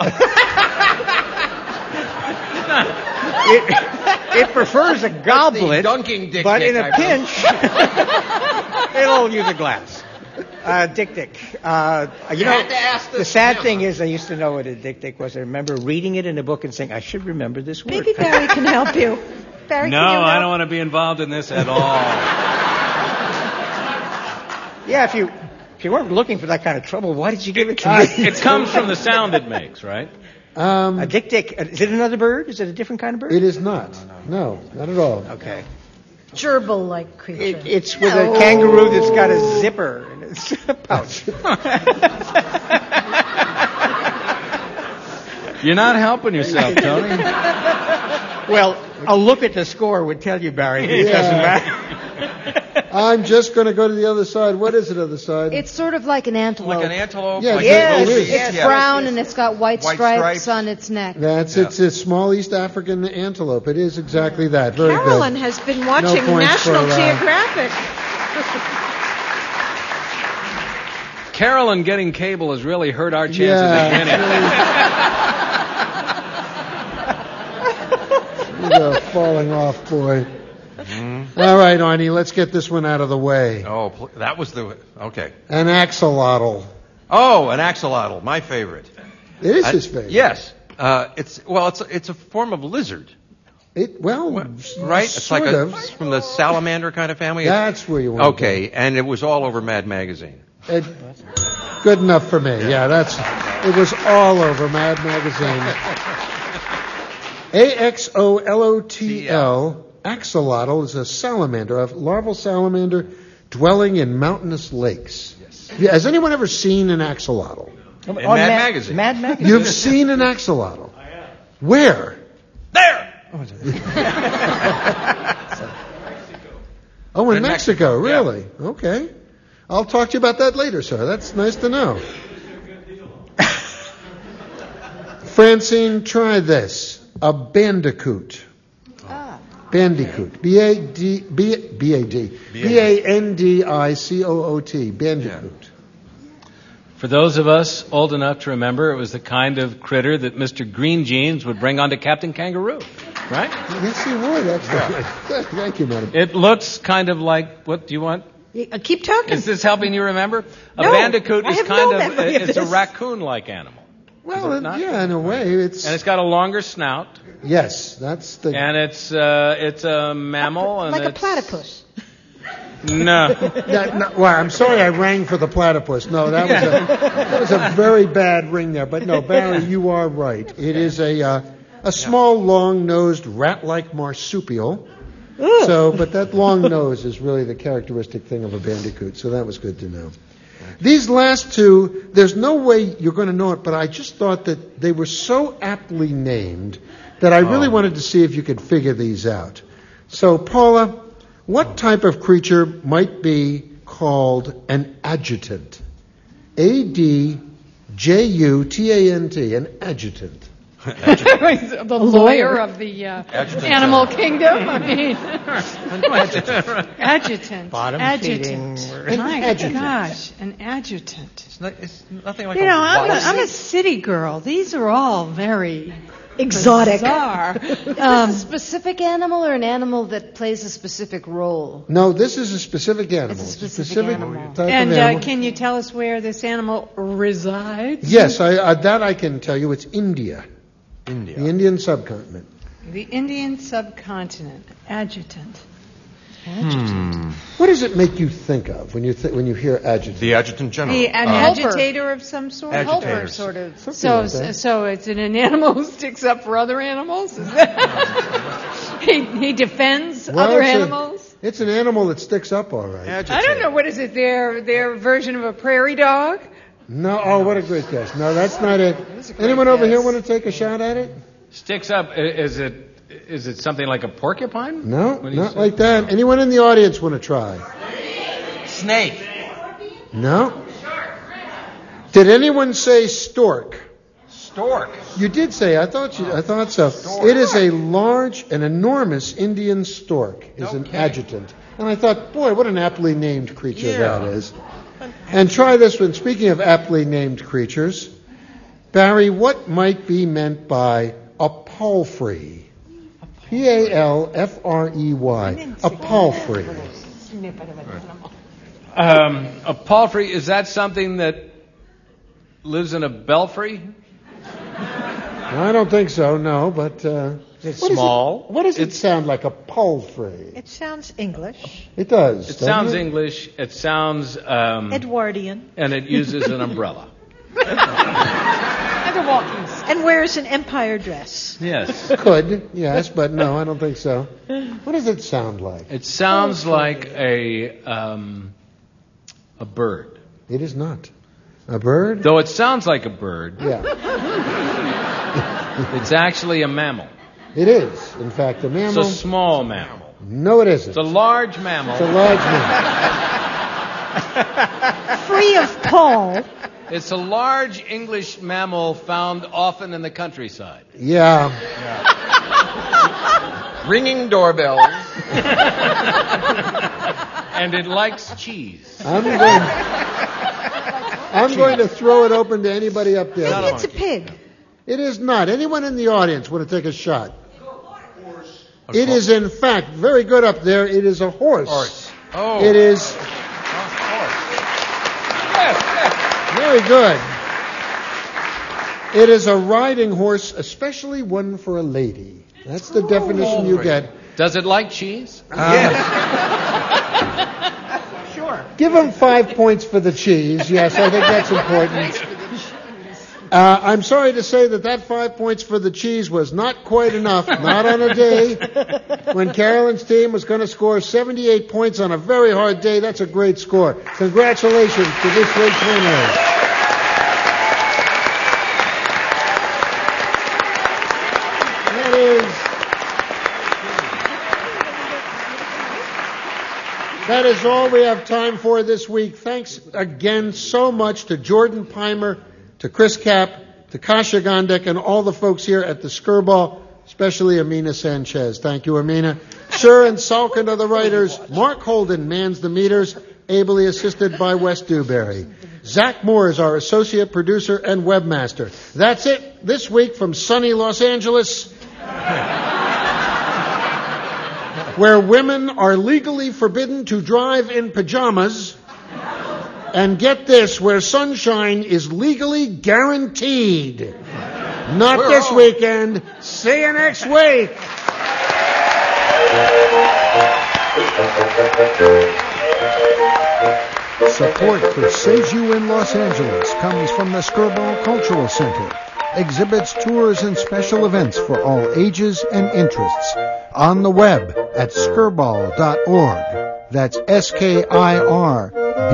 S17: It prefers a goblet, but in a pinch, it'll use a glass. Dick. The sad thing is I used to know what a Dick was. I remember reading it in a book and saying, I should remember this word.
S16: Maybe Barry can help you. Barry,
S5: No,
S16: can you help?
S5: I don't want to be involved in this at all.
S17: Yeah, if you weren't looking for that kind of trouble, why did you give it to me?
S5: It comes from the sound it makes, right?
S17: A Dick. Is it another bird? Is it a different kind of bird?
S3: It is not. No, not at all.
S17: Okay.
S16: Gerbil-like creature.
S17: It's with a kangaroo that's got a zipper in its pouch.
S5: You're not helping yourself, Tony.
S17: Well, a look at the score would tell you, Barry. It doesn't matter.
S3: I'm just going to go to the other side. What is it, other side?
S14: It's sort of like an antelope.
S18: Like an antelope?
S3: Yeah,
S18: like
S3: yes,
S18: it is.
S14: It's brown and it's got white stripes on its neck.
S3: It's a small East African antelope. It is exactly that. Very
S16: Carolyn
S3: good.
S16: has been watching
S3: points
S16: National
S3: for,
S16: Geographic.
S5: Carolyn getting cable has really hurt our chances of winning.
S3: You're falling off, boy. Mm-hmm. All right, Arnie, let's get this one out of the way.
S18: Oh, that was okay.
S3: An axolotl.
S18: Oh, an axolotl, my favorite.
S3: It is his favorite.
S18: Yes. It's a form of lizard.
S3: Right?
S18: It's like it's from the salamander kind of family.
S3: That's where you want
S18: Okay, and it was all over Mad Magazine.
S3: Good enough for me. Yeah, it was all over Mad Magazine. AXOLOTL. Axolotl is a salamander, a larval salamander dwelling in mountainous lakes. Yes. Has anyone ever seen an axolotl?
S18: In Mad Magazine.
S17: Mad Magazine.
S3: You've seen an axolotl? I have. Where?
S18: There!
S3: Oh, in Mexico, really? Yeah. Okay. I'll talk to you about that later, sir. That's nice to know. Francine, try this. A bandicoot. Bandicoot. B-A-N-D-I-C-O-O-T. Bandicoot.
S5: For those of us old enough to remember, it was the kind of critter that Mr. Green Jeans would bring onto Captain Kangaroo, right?
S3: Yes, he would, actually. Thank you, madam.
S5: It looks kind of like, what do you want?
S16: Keep talking.
S5: Is this helping you remember?
S16: No,
S5: a bandicoot is
S16: it's
S5: a raccoon-like animal.
S3: Well, yeah, in a way, it's...
S5: And it's got a longer snout.
S3: Yes, that's the...
S5: And it's a mammal.
S16: Like a platypus.
S5: No.
S3: Well, I'm sorry I rang for the platypus. No, that was a very bad ring there. But no, Barry, you are right. It is a small, long-nosed, rat-like marsupial. But that long nose is really the characteristic thing of a bandicoot. So that was good to know. These last two, there's no way you're going to know it, but I just thought that they were so aptly named that I really wanted to see if you could figure these out. So, Paula, what type of creature might be called an adjutant? A-D-J-U-T-A-N-T, an adjutant.
S7: The lawyer of the animal kingdom. I mean, adjutant.
S17: Bottom
S7: adjutant.
S17: feeding.
S7: My gosh, an adjutant.
S18: It's nothing like
S7: I'm a city girl. These are all very
S16: exotic.
S14: Is this a specific animal or an animal that plays a specific role?
S3: No, this is a specific animal.
S14: It's a specific animal.
S3: Type
S7: and
S3: of animal.
S7: Can you tell us where this animal resides?
S3: Yes, that I can tell you. It's India. The Indian subcontinent.
S7: The Indian subcontinent. Adjutant.
S3: What does it make you think of when you hear adjutant?
S18: The adjutant general.
S7: An agitator of some sort?
S14: Helper, sort of.
S7: So it's an animal who sticks up for other animals? Is that he defends other animals?
S3: It's an animal that sticks up all right.
S7: Agitator. I don't know. What is it? Their version of a prairie dog?
S3: No. Oh, what a great guess. No, that's not it. Anyone over here want to take a shot at it?
S5: Sticks up. Is it something like a porcupine?
S3: No, not like that. Anyone in the audience want to try?
S18: Snake.
S3: No. Did anyone say stork?
S18: Stork.
S3: You did say. I thought so.
S18: Stork.
S3: It is a large and enormous Indian stork. Is an adjutant. And I thought, boy, what an aptly named creature that is. And try this one. Speaking of aptly named creatures, Barry, what might be meant by a palfrey? Palfrey. A palfrey.
S5: A palfrey, is that something that lives in a belfry?
S3: I don't think so, no, but...
S5: it's small.
S3: What does it sound like, a palfrey?
S16: It sounds English.
S3: It does.
S5: It sounds English. It sounds...
S16: Edwardian.
S5: And it uses an umbrella.
S16: And a walking stick. And wears an empire dress.
S5: Yes.
S3: Could, yes, but no, I don't think so. What does it sound like?
S5: It sounds like a bird.
S3: It is not. A bird?
S5: Though it sounds like a bird.
S3: Yeah.
S5: It's actually a mammal.
S3: It is, in fact, a mammal.
S5: It's a small mammal.
S3: No, it isn't.
S5: It's a large mammal.
S3: It's a large mammal.
S16: Free of Paul.
S5: It's a large English mammal found often in the countryside.
S3: Yeah.
S18: Ringing doorbells.
S5: And it likes cheese.
S3: I'm going to throw it open to anybody up there.
S16: Maybe it's a pig.
S3: It is not. Anyone in the audience want to take a shot? It is, in fact, very good up there. It is a horse.
S18: Oh.
S3: It is... Very good. It is a riding horse, especially one for a lady. That's the definition you get.
S5: Does it like cheese?
S16: Sure.
S3: Give him 5 points for the cheese. Yes, I think that's important. I'm sorry to say that 5 points for the cheese was not quite enough, not on a day when Carolyn's team was going to score 78 points on a very hard day. That's a great score. Congratulations to this week's winners. That is all we have time for this week. Thanks again so much to Jordan Pimer, to Chris Kapp, to Kasia Gondek, and all the folks here at the Skirball, especially Amina Sanchez. Thank you, Amina. Sher and Salkin are the writers. Mark Holden mans the meters, ably assisted by Wes Dewberry. Zach Moore is our associate producer and webmaster. That's it this week from sunny Los Angeles, where women are legally forbidden to drive in pajamas. And get this, where sunshine is legally guaranteed. Not this weekend. See you next week.
S6: Support for Says You in Los Angeles comes from the Skirball Cultural Center. Exhibits, tours, and special events for all ages and interests. On the web at skirball.org. That's SKIRBALL.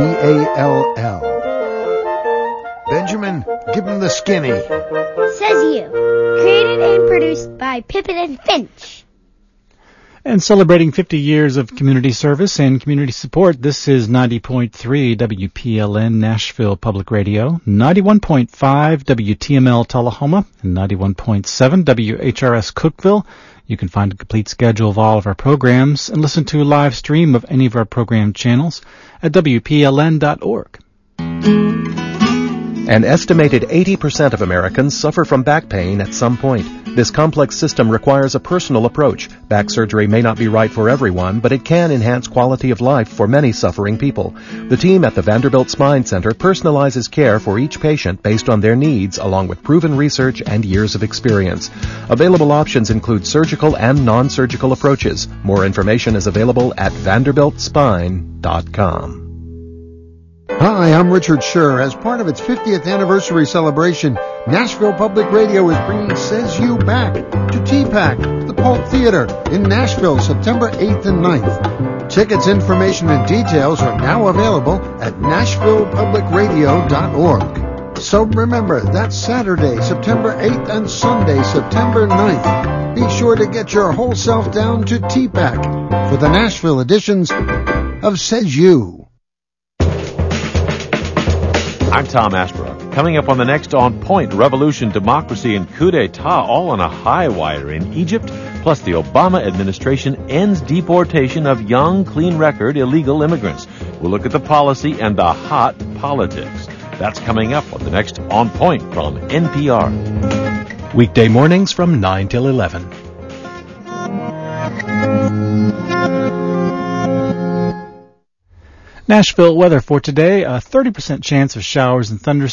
S6: Benjamin, give him the skinny.
S8: Says You. Created and produced by Pippin and Finch.
S10: And celebrating 50 years of community service and community support, this is 90.3 WPLN Nashville Public Radio, 91.5 WTML Tullahoma, and 91.7 WHRS Cookeville. You can find a complete schedule of all of our programs and listen to a live stream of any of our program channels at WPLN.org.
S23: An estimated 80% of Americans suffer from back pain at some point. This complex system requires a personal approach. Back surgery may not be right for everyone, but it can enhance quality of life for many suffering people. The team at the Vanderbilt Spine Center personalizes care for each patient based on their needs, along with proven research and years of experience. Available options include surgical and non-surgical approaches. More information is available at vanderbiltspine.com.
S6: Hi, I'm Richard Scher. As part of its 50th anniversary celebration, Nashville Public Radio is bringing Says You back to TPAC, the Polk Theater, in Nashville, September 8th and 9th. Tickets, information, and details are now available at NashvillePublicRadio.org. So remember, that's Saturday, September 8th and Sunday, September 9th. Be sure to get your whole self down to TPAC for the Nashville editions of Says You.
S2: I'm Tom Asperock. Coming up on the next On Point, revolution, democracy, and coup d'etat all on a high wire in Egypt. Plus, the Obama administration ends deportation of young, clean-record illegal immigrants. We'll look at the policy and the hot politics. That's coming up on the next On Point from NPR.
S1: Weekday mornings from 9 till 11.
S10: Nashville weather for today, a 30% chance of showers and thunderstorms.